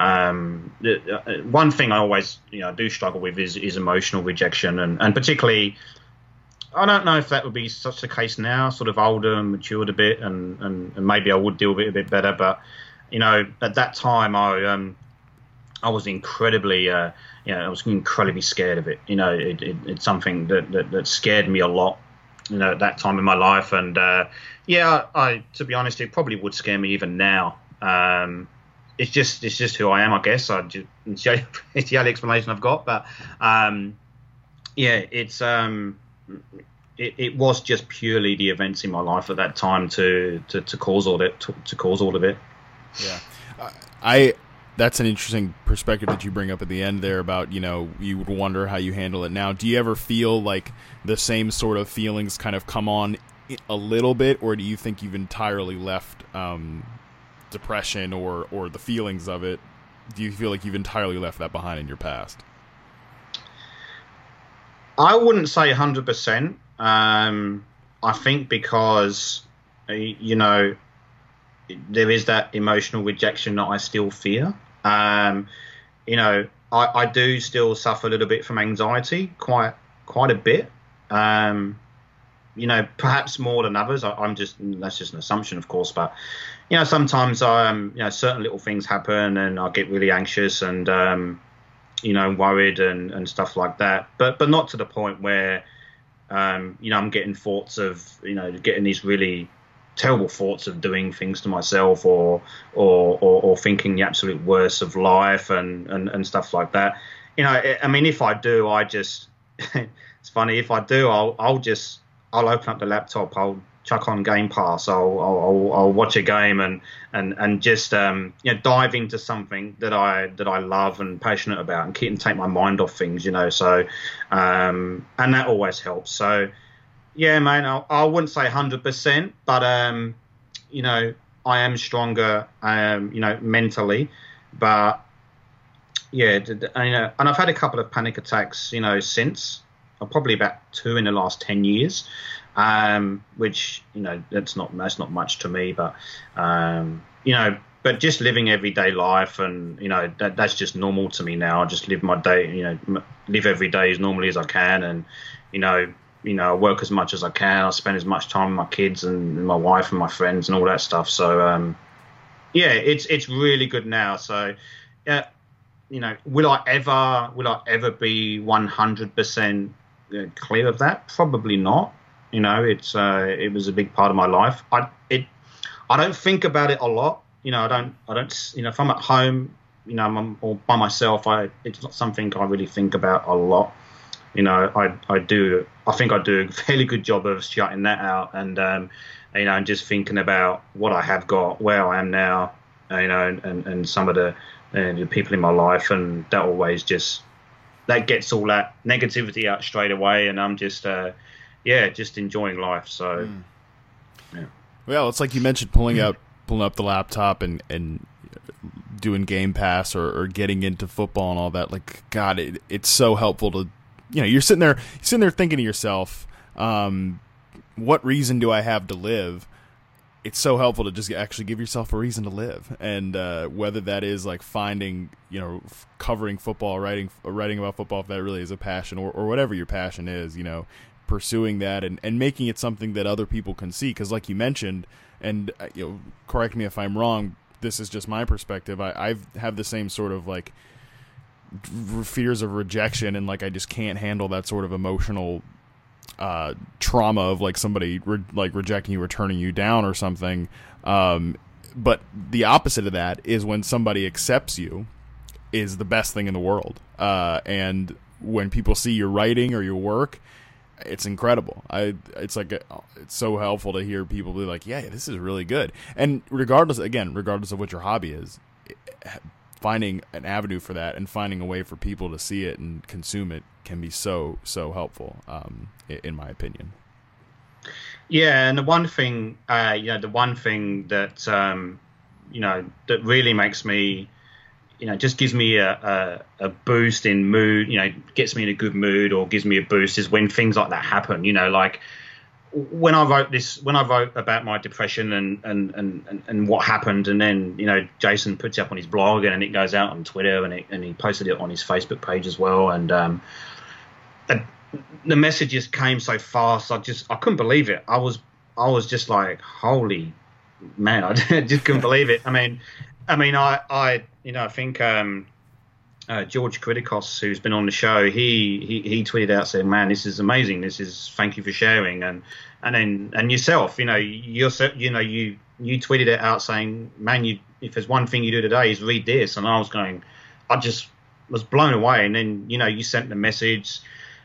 Speaker 2: one thing I always, do struggle with is emotional rejection, and particularly, I don't know if that would be such the case now, sort of older and matured a bit, and maybe I would deal with it a bit better. But, at that time, I was incredibly, scared of it. It's something that scared me a lot, at that time in my life. And, to be honest, it probably would scare me even now. It's just who I am, I guess. It's the only explanation I've got. But, it was just purely the events in my life at that time to cause all of it.
Speaker 1: Yeah, that's an interesting perspective that you bring up at the end there about you would wonder how you handle it now. Do you ever feel like the same sort of feelings kind of come on a little bit, or do you think you've entirely left depression or the feelings of it? Do you feel like you've entirely left that behind in your past?
Speaker 2: I wouldn't say 100%. I think because, there is that emotional rejection that I still fear. I do still suffer a little bit from anxiety, quite a bit. Perhaps more than others. That's just an assumption, of course. But, sometimes, certain little things happen and I get really anxious and, worried and stuff like that, but not to the point where, I'm getting thoughts of, getting these really terrible thoughts of doing things to myself or thinking the absolute worst of life and stuff like that. If I do, it's funny. If I do, I'll open up the laptop, I'll chuck on Game Pass, I'll watch a game and just dive into something that I love and passionate about and take my mind off things, so and that always helps. So yeah, man, I wouldn't say 100%, but I am stronger mentally, but yeah, and I've had a couple of panic attacks since, probably about 2 in the last 10 years. Which that's not much to me, but but just living everyday life, and that's just normal to me now. I just live my day, live every day as normally as I can, and I work as much as I can. I spend as much time with my kids and my wife and my friends and all that stuff. So it's really good now. So yeah, will I ever be 100% clear of that? Probably not. It was a big part of my life. I don't think about it a lot. I don't. If I'm at home, I'm all by myself. It's not something I really think about a lot. I do. I think I do a fairly good job of shutting that out, and and just thinking about what I have got, where I am now, and some of the people in my life, and that gets all that negativity out straight away, and I'm just just enjoying life. So yeah.
Speaker 1: Well, it's like you mentioned, pulling up the laptop and doing Game Pass or getting into football and all that. Like, God, it's so helpful to, you're sitting there thinking to yourself, what reason do I have to live? It's so helpful to just actually give yourself a reason to live. And whether that is like finding, covering football, writing about football, if that really is a passion, or whatever your passion is, pursuing that and making it something that other people can see. Because like you mentioned, and correct me if I'm wrong, this is just my perspective, I have the same sort of like fears of rejection, and like I just can't handle that sort of emotional trauma of like somebody rejecting you or turning you down or something. But the opposite of that is when somebody accepts you is the best thing in the world. And when people see your writing or your work, it's incredible. It's so helpful to hear people be like, yeah, this is really good. And regardless of what your hobby is, finding an avenue for that and finding a way for people to see it and consume it can be so helpful, in my opinion.
Speaker 2: Yeah, and the one thing that that really makes me, just gives me a boost in mood, gets me in a good mood or gives me a boost, is when things like that happen. Like when I wrote about my depression and what happened, and then Jason puts it up on his blog and it goes out on Twitter and he posted it on his Facebook page as well, and the messages came so fast. I couldn't believe it. I was just like, holy man, I just couldn't believe it. I think George Kritikos, who's been on the show, he tweeted out saying, "Man, this is amazing. Thank you for sharing." And yourself, you tweeted it out saying, "Man, if there's one thing you do today is read this." And I just was blown away. And then you sent the message.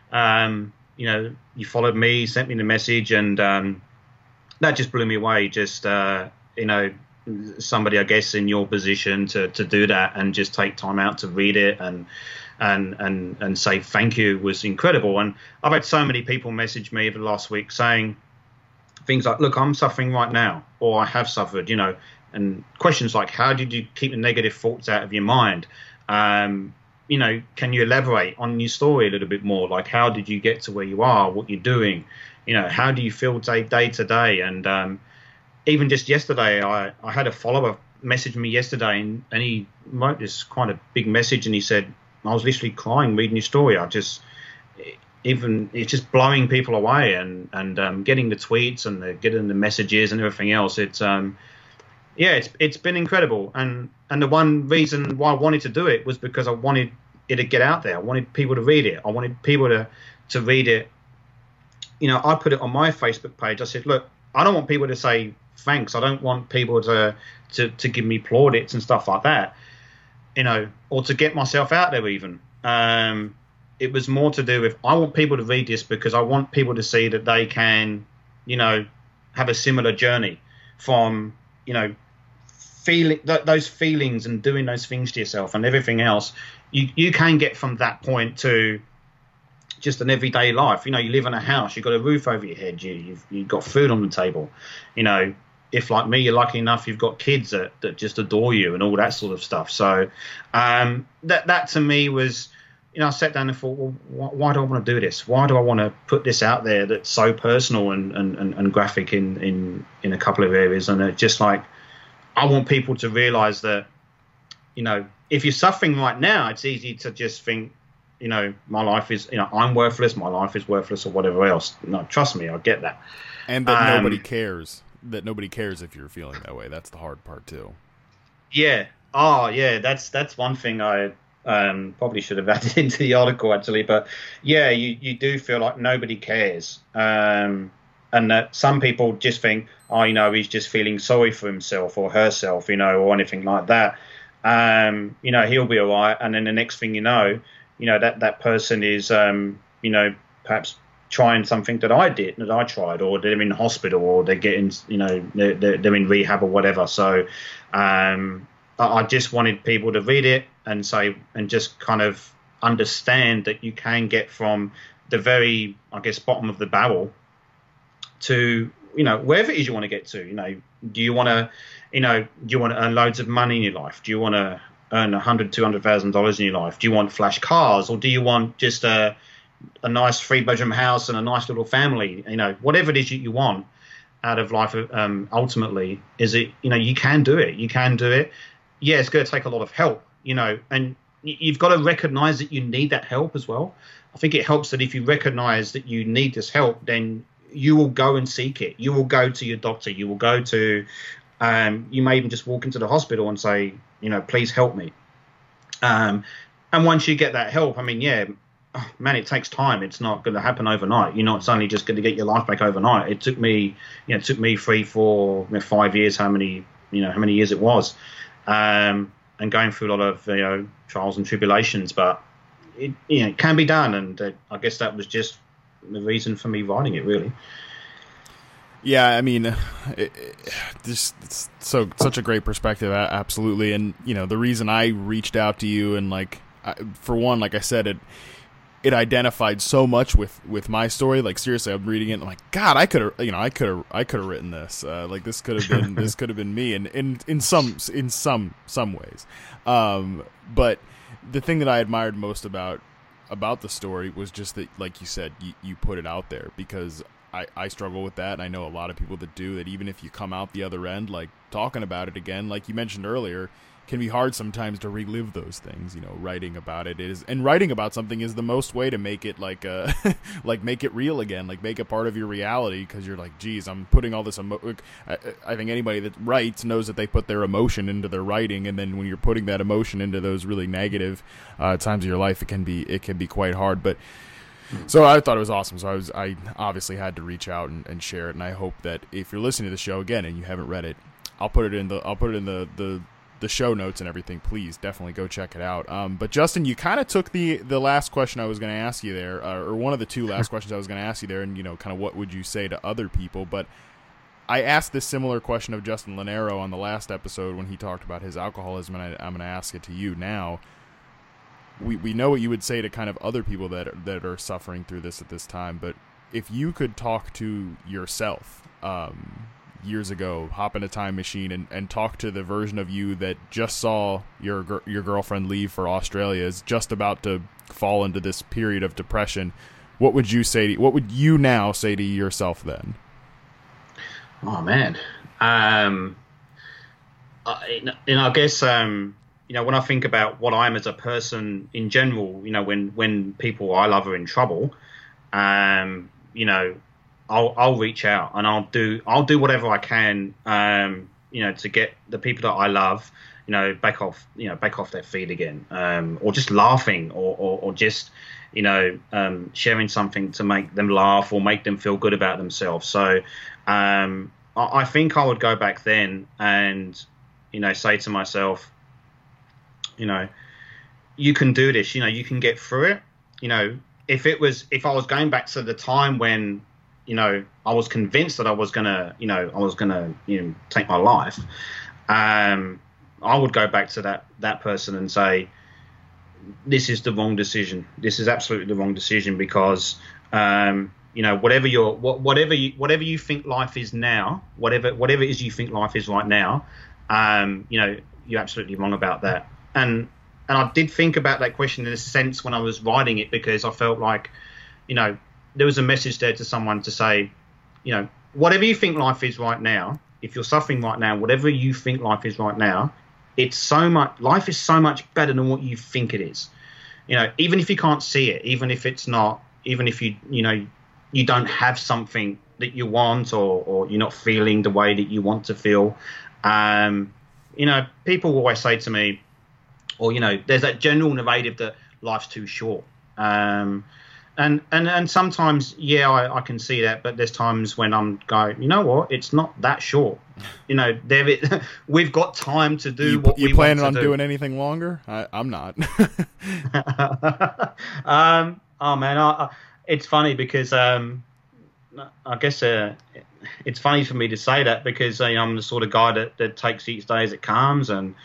Speaker 2: You followed me, sent me the message, and that just blew me away. Just somebody, I guess, in your position to do that and just take time out to read it and say thank you was incredible. And I've had so many people message me over the last week saying things like, "Look, I'm suffering right now," or "I have suffered," and questions like, "How did you keep the negative thoughts out of your mind? Can you elaborate on your story a little bit more? Like, how did you get to where you are, what you're doing? How do you feel day to day?" And even just yesterday, I had a follower message me yesterday, and he wrote this quite a big message, and he said, "I was literally crying reading your story. It's just blowing people away," and getting the tweets and getting the messages and everything else. It's been incredible. And the one reason why I wanted to do it was because I wanted it to get out there. I wanted people to read it. I wanted people to read it. I put it on my Facebook page. I said, "Look, I don't want people to say thanks. I don't want people to give me plaudits and stuff like that, or to get myself out there even. It was more to do with, I want people to read this because I want people to see that they can, have a similar journey from, feeling those feelings and doing those things to yourself and everything else. You can get from that point to just an everyday life. You live in a house, you've got a roof over your head, you've got food on the table. If like me, you're lucky enough, you've got kids that just adore you and all that sort of stuff. So that to me was, I sat down and thought, well, why do I want to do this? Why do I want to put this out there that's so personal and graphic in a couple of areas? And it's just like, I want people to realize that, if you're suffering right now, it's easy to just think, my life is, I'm worthless, my life is worthless, or whatever else. No, trust me, I get that.
Speaker 1: And that nobody cares. That nobody cares if you're feeling that way. That's the hard part too.
Speaker 2: Yeah. Oh, yeah. That's one thing I Probably should have added into the article actually, but yeah, you do feel like nobody cares, and that some people just think, oh, he's just feeling sorry for himself or herself, or anything like that. He'll be all right, and then the next thing that person is, perhaps trying something that I tried, or they're in hospital, or they're getting, they're in rehab or whatever. So I just wanted people to read it and just kind of understand that you can get from the very, I guess, bottom of the barrel to, wherever it is you want to get to. Do you want to, earn loads of money in your life? Do you want to earn $100,000-$200,000 in your life? Do you want flash cars, or do you want just a nice 3-bedroom house and a nice little family? Whatever it is you want out of life, ultimately, you can do it. You can do it. Yeah, it's going to take a lot of help, and you've got to recognize that you need that help as well. I think it helps that if you recognize that you need this help, then you will go and seek it. You will go to your doctor. You will go to, you may even just walk into the hospital and say, please help me. And once you get that help, it takes time. It's not going to happen overnight. You're not suddenly just going to get your life back overnight. It took me 3, 4, 5 years, how many years it was, and going through a lot of, trials and tribulations, but it can be done. And I guess that was just the reason for me writing it, really.
Speaker 1: Yeah, it's such a great perspective, absolutely. And the reason I reached out to you, and for one, like I said, it identified so much with my story. Like, seriously, I'm reading it and I'm like, God, I could have written this. This could have been me, and in some ways. But the thing that I admired most about the story was just that, like you said, you put it out there, because I struggle with that, and I know a lot of people that do, that even if you come out the other end, like talking about it again, like you mentioned earlier, can be hard sometimes to relive those things. Writing about it is, and writing about something is the most way to make it make it real again, like make it part of your reality, because you're like, geez, I'm putting all this I think anybody that writes knows that they put their emotion into their writing, and then when you're putting that emotion into those really negative times of your life, it can be quite hard. But so I thought it was awesome. So I obviously had to reach out and share it, and I hope that if you're listening to the show again and you haven't read it, I'll put it in the show notes and everything. Please definitely go check it out. But Justin, you kind of took the last question I was going to ask you there, or one of the two last questions I was going to ask you there, and kind of what would you say to other people? But I asked this similar question of Justin Lanero on the last episode when he talked about his alcoholism, and I'm going to ask it to you now. We know what you would say to kind of other people that are suffering through this at this time, but if you could talk to yourself years ago, hop in a time machine and talk to the version of you that just saw your girlfriend leave for Australia, is just about to fall into this period of depression, what would you now say to yourself then?
Speaker 2: Oh man, I guess when I think about what I am as a person in general, when people I love are in trouble, I'll reach out and I'll do whatever I can, to get the people that I love, back off their feet again, or just laughing, or just, sharing something to make them laugh or make them feel good about themselves. So, I think I would go back then and, say to myself, you can do this, you can get through it. If I was going back to the time when, I was convinced that I was gonna take my life, I would go back to that person and say, this is the wrong decision. This is absolutely the wrong decision, because, whatever you think life is now, whatever it is you think life is right now, you're absolutely wrong about that. And I did think about that question in a sense when I was writing it, because I felt like, there was a message there to someone to say, whatever you think life is right now, if you're suffering right now, whatever you think life is right now, life is so much better than what you think it is. Even if you can't see it, even if it's not, even if you don't have something that you want, or you're not feeling the way that you want to feel. People always say to me, or there's that general narrative that life's too short. And sometimes, I can see that, but there's times when I'm going, you know what, it's not that short. We've got time to do what we want to do.
Speaker 1: You planning on doing anything longer? I'm not.
Speaker 2: Oh man, it's funny because I guess it's funny for me to say that because I'm the sort of guy that takes each day as it comes and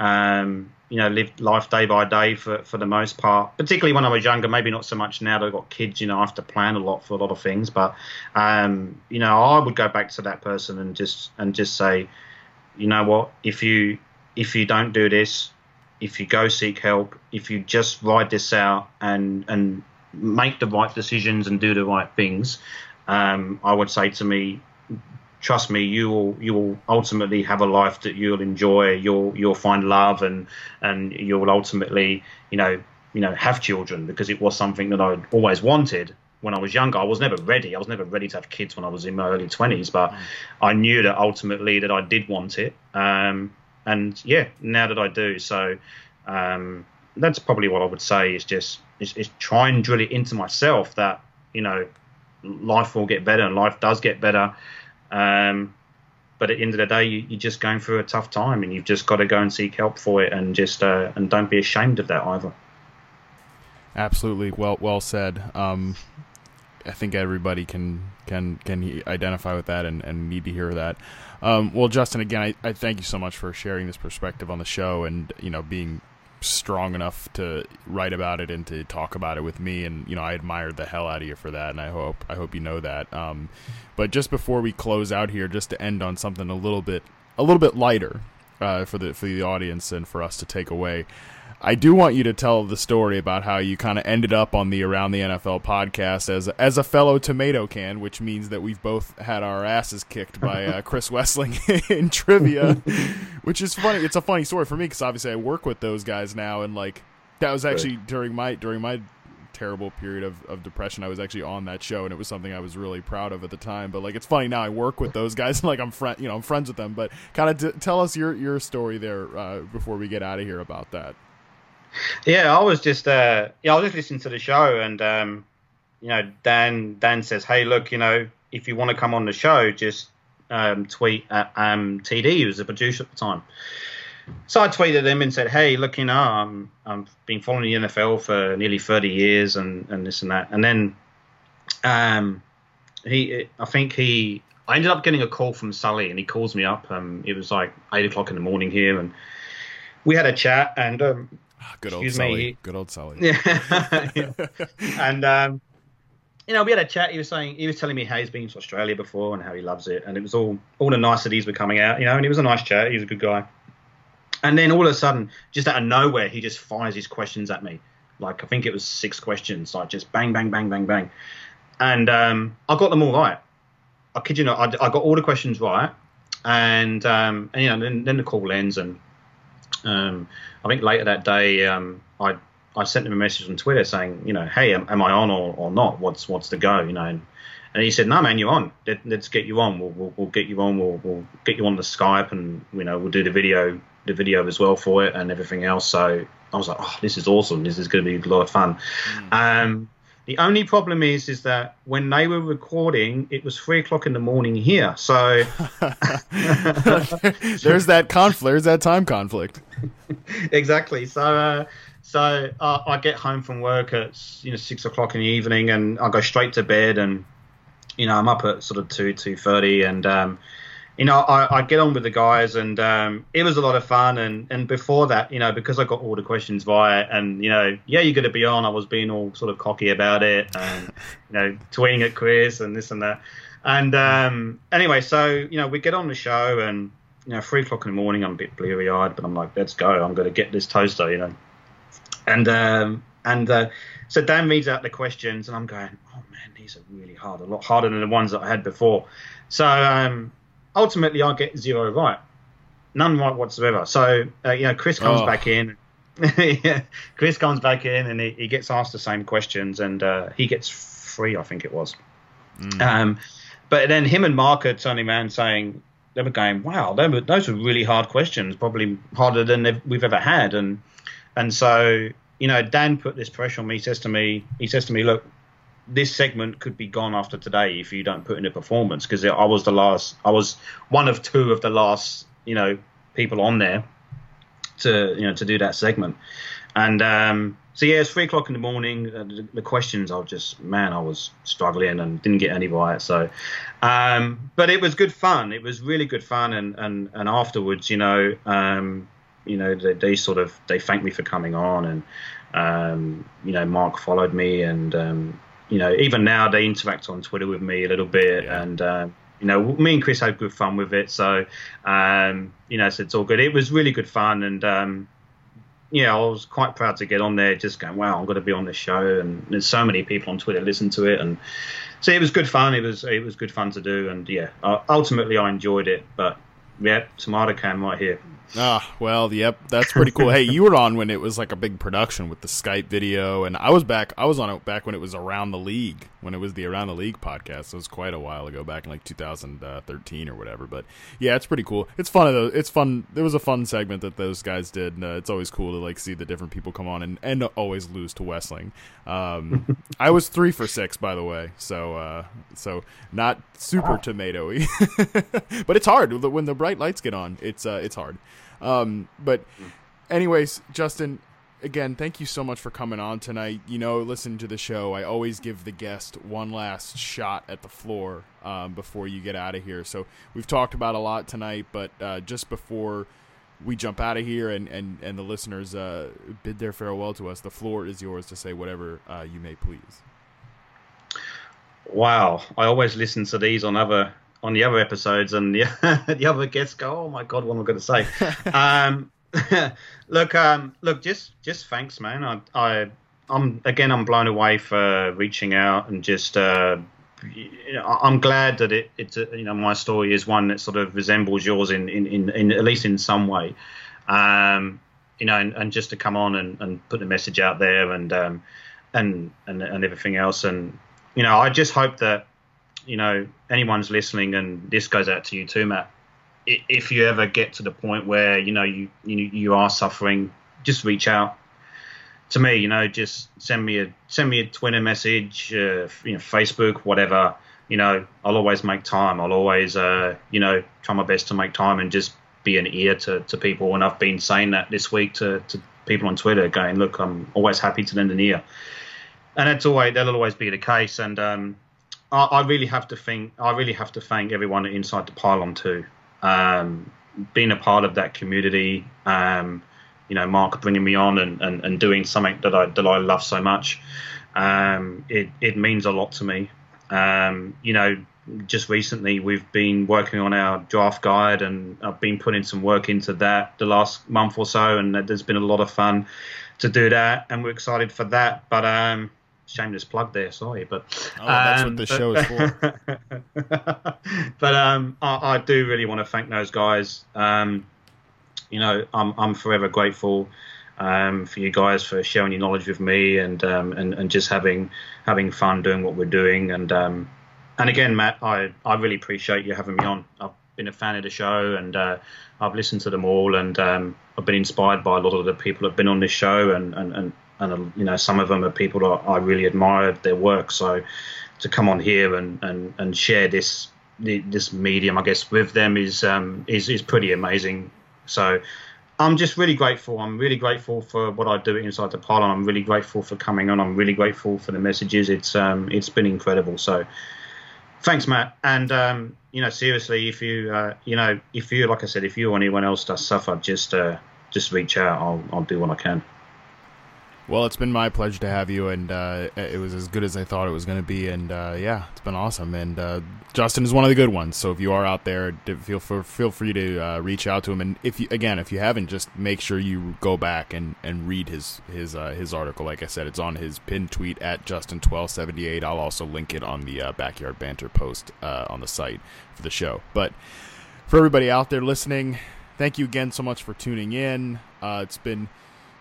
Speaker 2: live life day by day for the most part. Particularly when I was younger, maybe not so much now that I've got kids. I have to plan a lot for a lot of things. But I would go back to that person and just say, you know what, if you don't do this, if you go seek help, if you just ride this out and make the right decisions and do the right things, I would say to me, trust me, you will ultimately have a life that you'll enjoy. You'll find love and you'll ultimately have children, because it was something that I always wanted when I was younger. I was never ready. I was never ready to have kids when I was in my early 20s, but I knew that ultimately that I did want it. And now that I do, so that's probably what I would say is just is try and drill it into myself that life will get better and life does get better. But at the end of the day, you're just going through a tough time, and you've just got to go and seek help for it, and just and don't be ashamed of that either.
Speaker 1: Absolutely, well said. I think everybody can identify with that and need to hear that. Well, Justin, again, I thank you so much for sharing this perspective on the show, and being strong enough to write about it and to talk about it with me, and I admired the hell out of you for that, and I hope you know that. But just before we close out here, just to end on something a little bit lighter for the audience and for us to take away, I do want you to tell the story about how you kind of ended up on the Around the NFL podcast as a fellow tomato can, which means that we've both had our asses kicked by Chris Wessling in trivia, which is funny. It's a funny story for me because obviously I work with those guys now, and that was actually during my terrible period of depression. I was actually on that show, and it was something I was really proud of at the time. But it's funny now I work with those guys, and I'm friends with them. But kind of tell us your story there before we get out of here about that.
Speaker 2: Yeah, I was just listening to the show, and Dan says, hey, look, if you want to come on the show, just tweet at TD, who was the producer at the time. So I tweeted him and said, hey, look, I've been following the NFL for nearly 30 years and this and that. And then I ended up getting a call from Sully, and he calls me up. It was 8:00 in the morning here, and we had a chat, and
Speaker 1: good old Sully. Good old Sully.
Speaker 2: Yeah. And we had a chat. He was telling me how he's been to Australia before and how he loves it, and it was all the niceties were coming out, and it was a nice chat. He was a good guy. And then all of a sudden, just out of nowhere, he just fires his questions at me. I think it was 6 questions, just bang, bang, bang, bang, bang. And I got them all right. I kid you not, I got all the questions right. And then the call ends, and I think later that day, I sent him a message on Twitter saying, hey, am I on or not? What's the go? And he said, no, man, you're on. Let's get you on. We'll get you on. We'll get you on the Skype, and we'll do the video as well for it and everything else. So I was like, oh, this is awesome. This is going to be a lot of fun. The only problem is that when they were recording, it was 3:00 in the morning here. So
Speaker 1: there's that conflict. There's that time conflict.
Speaker 2: Exactly. So I get home from work at 6:00 in the evening, and I go straight to bed, and I'm up at sort of 2:30, and I get on with the guys, and it was a lot of fun. And before that, because I got all the questions via, and you're going to be on, I was being all sort of cocky about it, and tweeting at Chris and this and that. And anyway, so we get on the show, and 3:00 in the morning, I'm a bit bleary eyed, but I'm like, let's go. I'm going to get this toaster, And so Dan reads out the questions, and I'm going, oh man, these are really hard, a lot harder than the ones that I had before. So ultimately, I get 0 right, none right whatsoever. So Chris comes back in. Chris comes back in, and he gets asked the same questions, and he gets 3, I think it was. But then him and Mark are turning around saying, they were going, wow, those were really hard questions, probably harder than we've ever had. And And so, Dan put this pressure on me. He says to me, look, this segment could be gone after today if you don't put in a performance, because I was one of two of the last, people on there to do that segment. And so yeah, it's 3:00 in the morning. The questions, I was struggling and didn't get any right. So, but it was good fun. It was really good fun. And afterwards, they thanked me for coming on, and Mark followed me, and even now they interact on Twitter with me a little bit, yeah. And me and Chris had good fun with it. So, so it's all good. It was really good fun, and I was quite proud to get on there, just going, wow, I'm going to be on this show, and there's so many people on Twitter listen to it, and so it was good fun. It was good fun to do, and yeah, ultimately I enjoyed it. But yeah, tomato can right here.
Speaker 1: Well, yep, that's pretty cool. Hey, you were on when it was like a big production with the Skype video, and I was on it back when it was Around the League, when it was the Around the League podcast. So it was quite a while ago, back in like 2013 or whatever. But yeah, it's pretty cool. It's fun. It's fun. It was a fun segment that those guys did. And, it's always cool to like see the different people come on and always lose to Wessling. I was 3 for 6, by the way, so not super tomatoey, but it's hard when the bright lights get on. It's hard. But anyways, Justin, again, thank you so much for coming on tonight. Listening to the show, I always give the guest one last shot at the floor before you get out of here. So we've talked about a lot tonight, but just before we jump out of here and the listeners bid their farewell to us, the floor is yours to say whatever you may please.
Speaker 2: Wow, I always listen to these on the other episodes, and the other guests go, oh my God, what am I going to say? Look, just thanks, man. I'm blown away for reaching out, and just, I'm glad that it's my story is one that sort of resembles yours in at least in some way. And just to come on and put the message out there, and everything else. And, I just hope that, anyone's listening, and this goes out to you too, Matt. If you ever get to the point where you are suffering, just reach out to me. Just send me a Twitter message, Facebook, whatever. I'll always make time. I'll always try my best to make time and just be an ear to people. And I've been saying that this week to people on Twitter, going, look, I'm always happy to lend an ear, and that'll always be the case. And I really have to thank everyone inside the pylon too. Being a part of that community, Mark bringing me on and doing something that I love so much. It means a lot to me. Just recently we've been working on our draft guide, and I've been putting some work into that the last month or so, and there's been a lot of fun to do that, and we're excited for that. But shameless plug there, sorry, but
Speaker 1: that's what the show is for.
Speaker 2: But I do really want to thank those guys. I'm forever grateful for you guys for sharing your knowledge with me, and just having fun doing what we're doing. And again, Matt, I really appreciate you having me on. I've been a fan of the show, and I've listened to them all, and I've been inspired by a lot of the people that have been on this show, and some of them are people that I really admire their work. So to come on here and share this medium, I guess, with them is pretty amazing. So I'm just really grateful. I'm really grateful for what I do inside the pylon. I'm really grateful for coming on. I'm really grateful for the messages. It's been incredible. So thanks, Matt. And seriously, if you like I said, if you or anyone else does suffer, just reach out. I'll do what I can.
Speaker 1: Well, it's been my pleasure to have you, and it was as good as I thought it was going to be, and it's been awesome. And Justin is one of the good ones, so if you are out there, feel free to reach out to him. And if you haven't, just make sure you go back and read his article. Like I said, it's on his pinned tweet at Justin1278. I'll also link it on the Backyard Banter post on the site for the show. But for everybody out there listening, thank you again so much for tuning in. It's been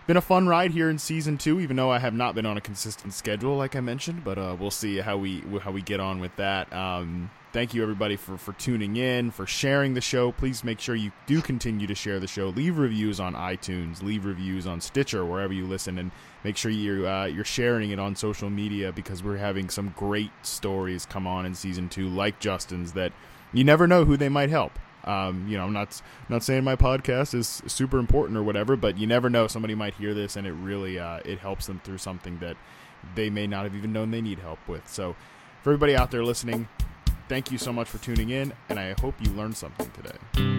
Speaker 1: been a fun ride here in season 2, even though I have not been on a consistent schedule, like I mentioned. But we'll see how we get on with that. Thank you, everybody, for tuning in, for sharing the show. Please make sure you do continue to share the show. Leave reviews on iTunes, leave reviews on Stitcher, wherever you listen, and make sure you're sharing it on social media, because we're having some great stories come on in season 2, like Justin's, that you never know who they might help. I'm not saying my podcast is super important or whatever, but you never know. Somebody might hear this and it really it helps them through something that they may not have even known they need help with. So for everybody out there listening, thank you so much for tuning in, and I hope you learned something today.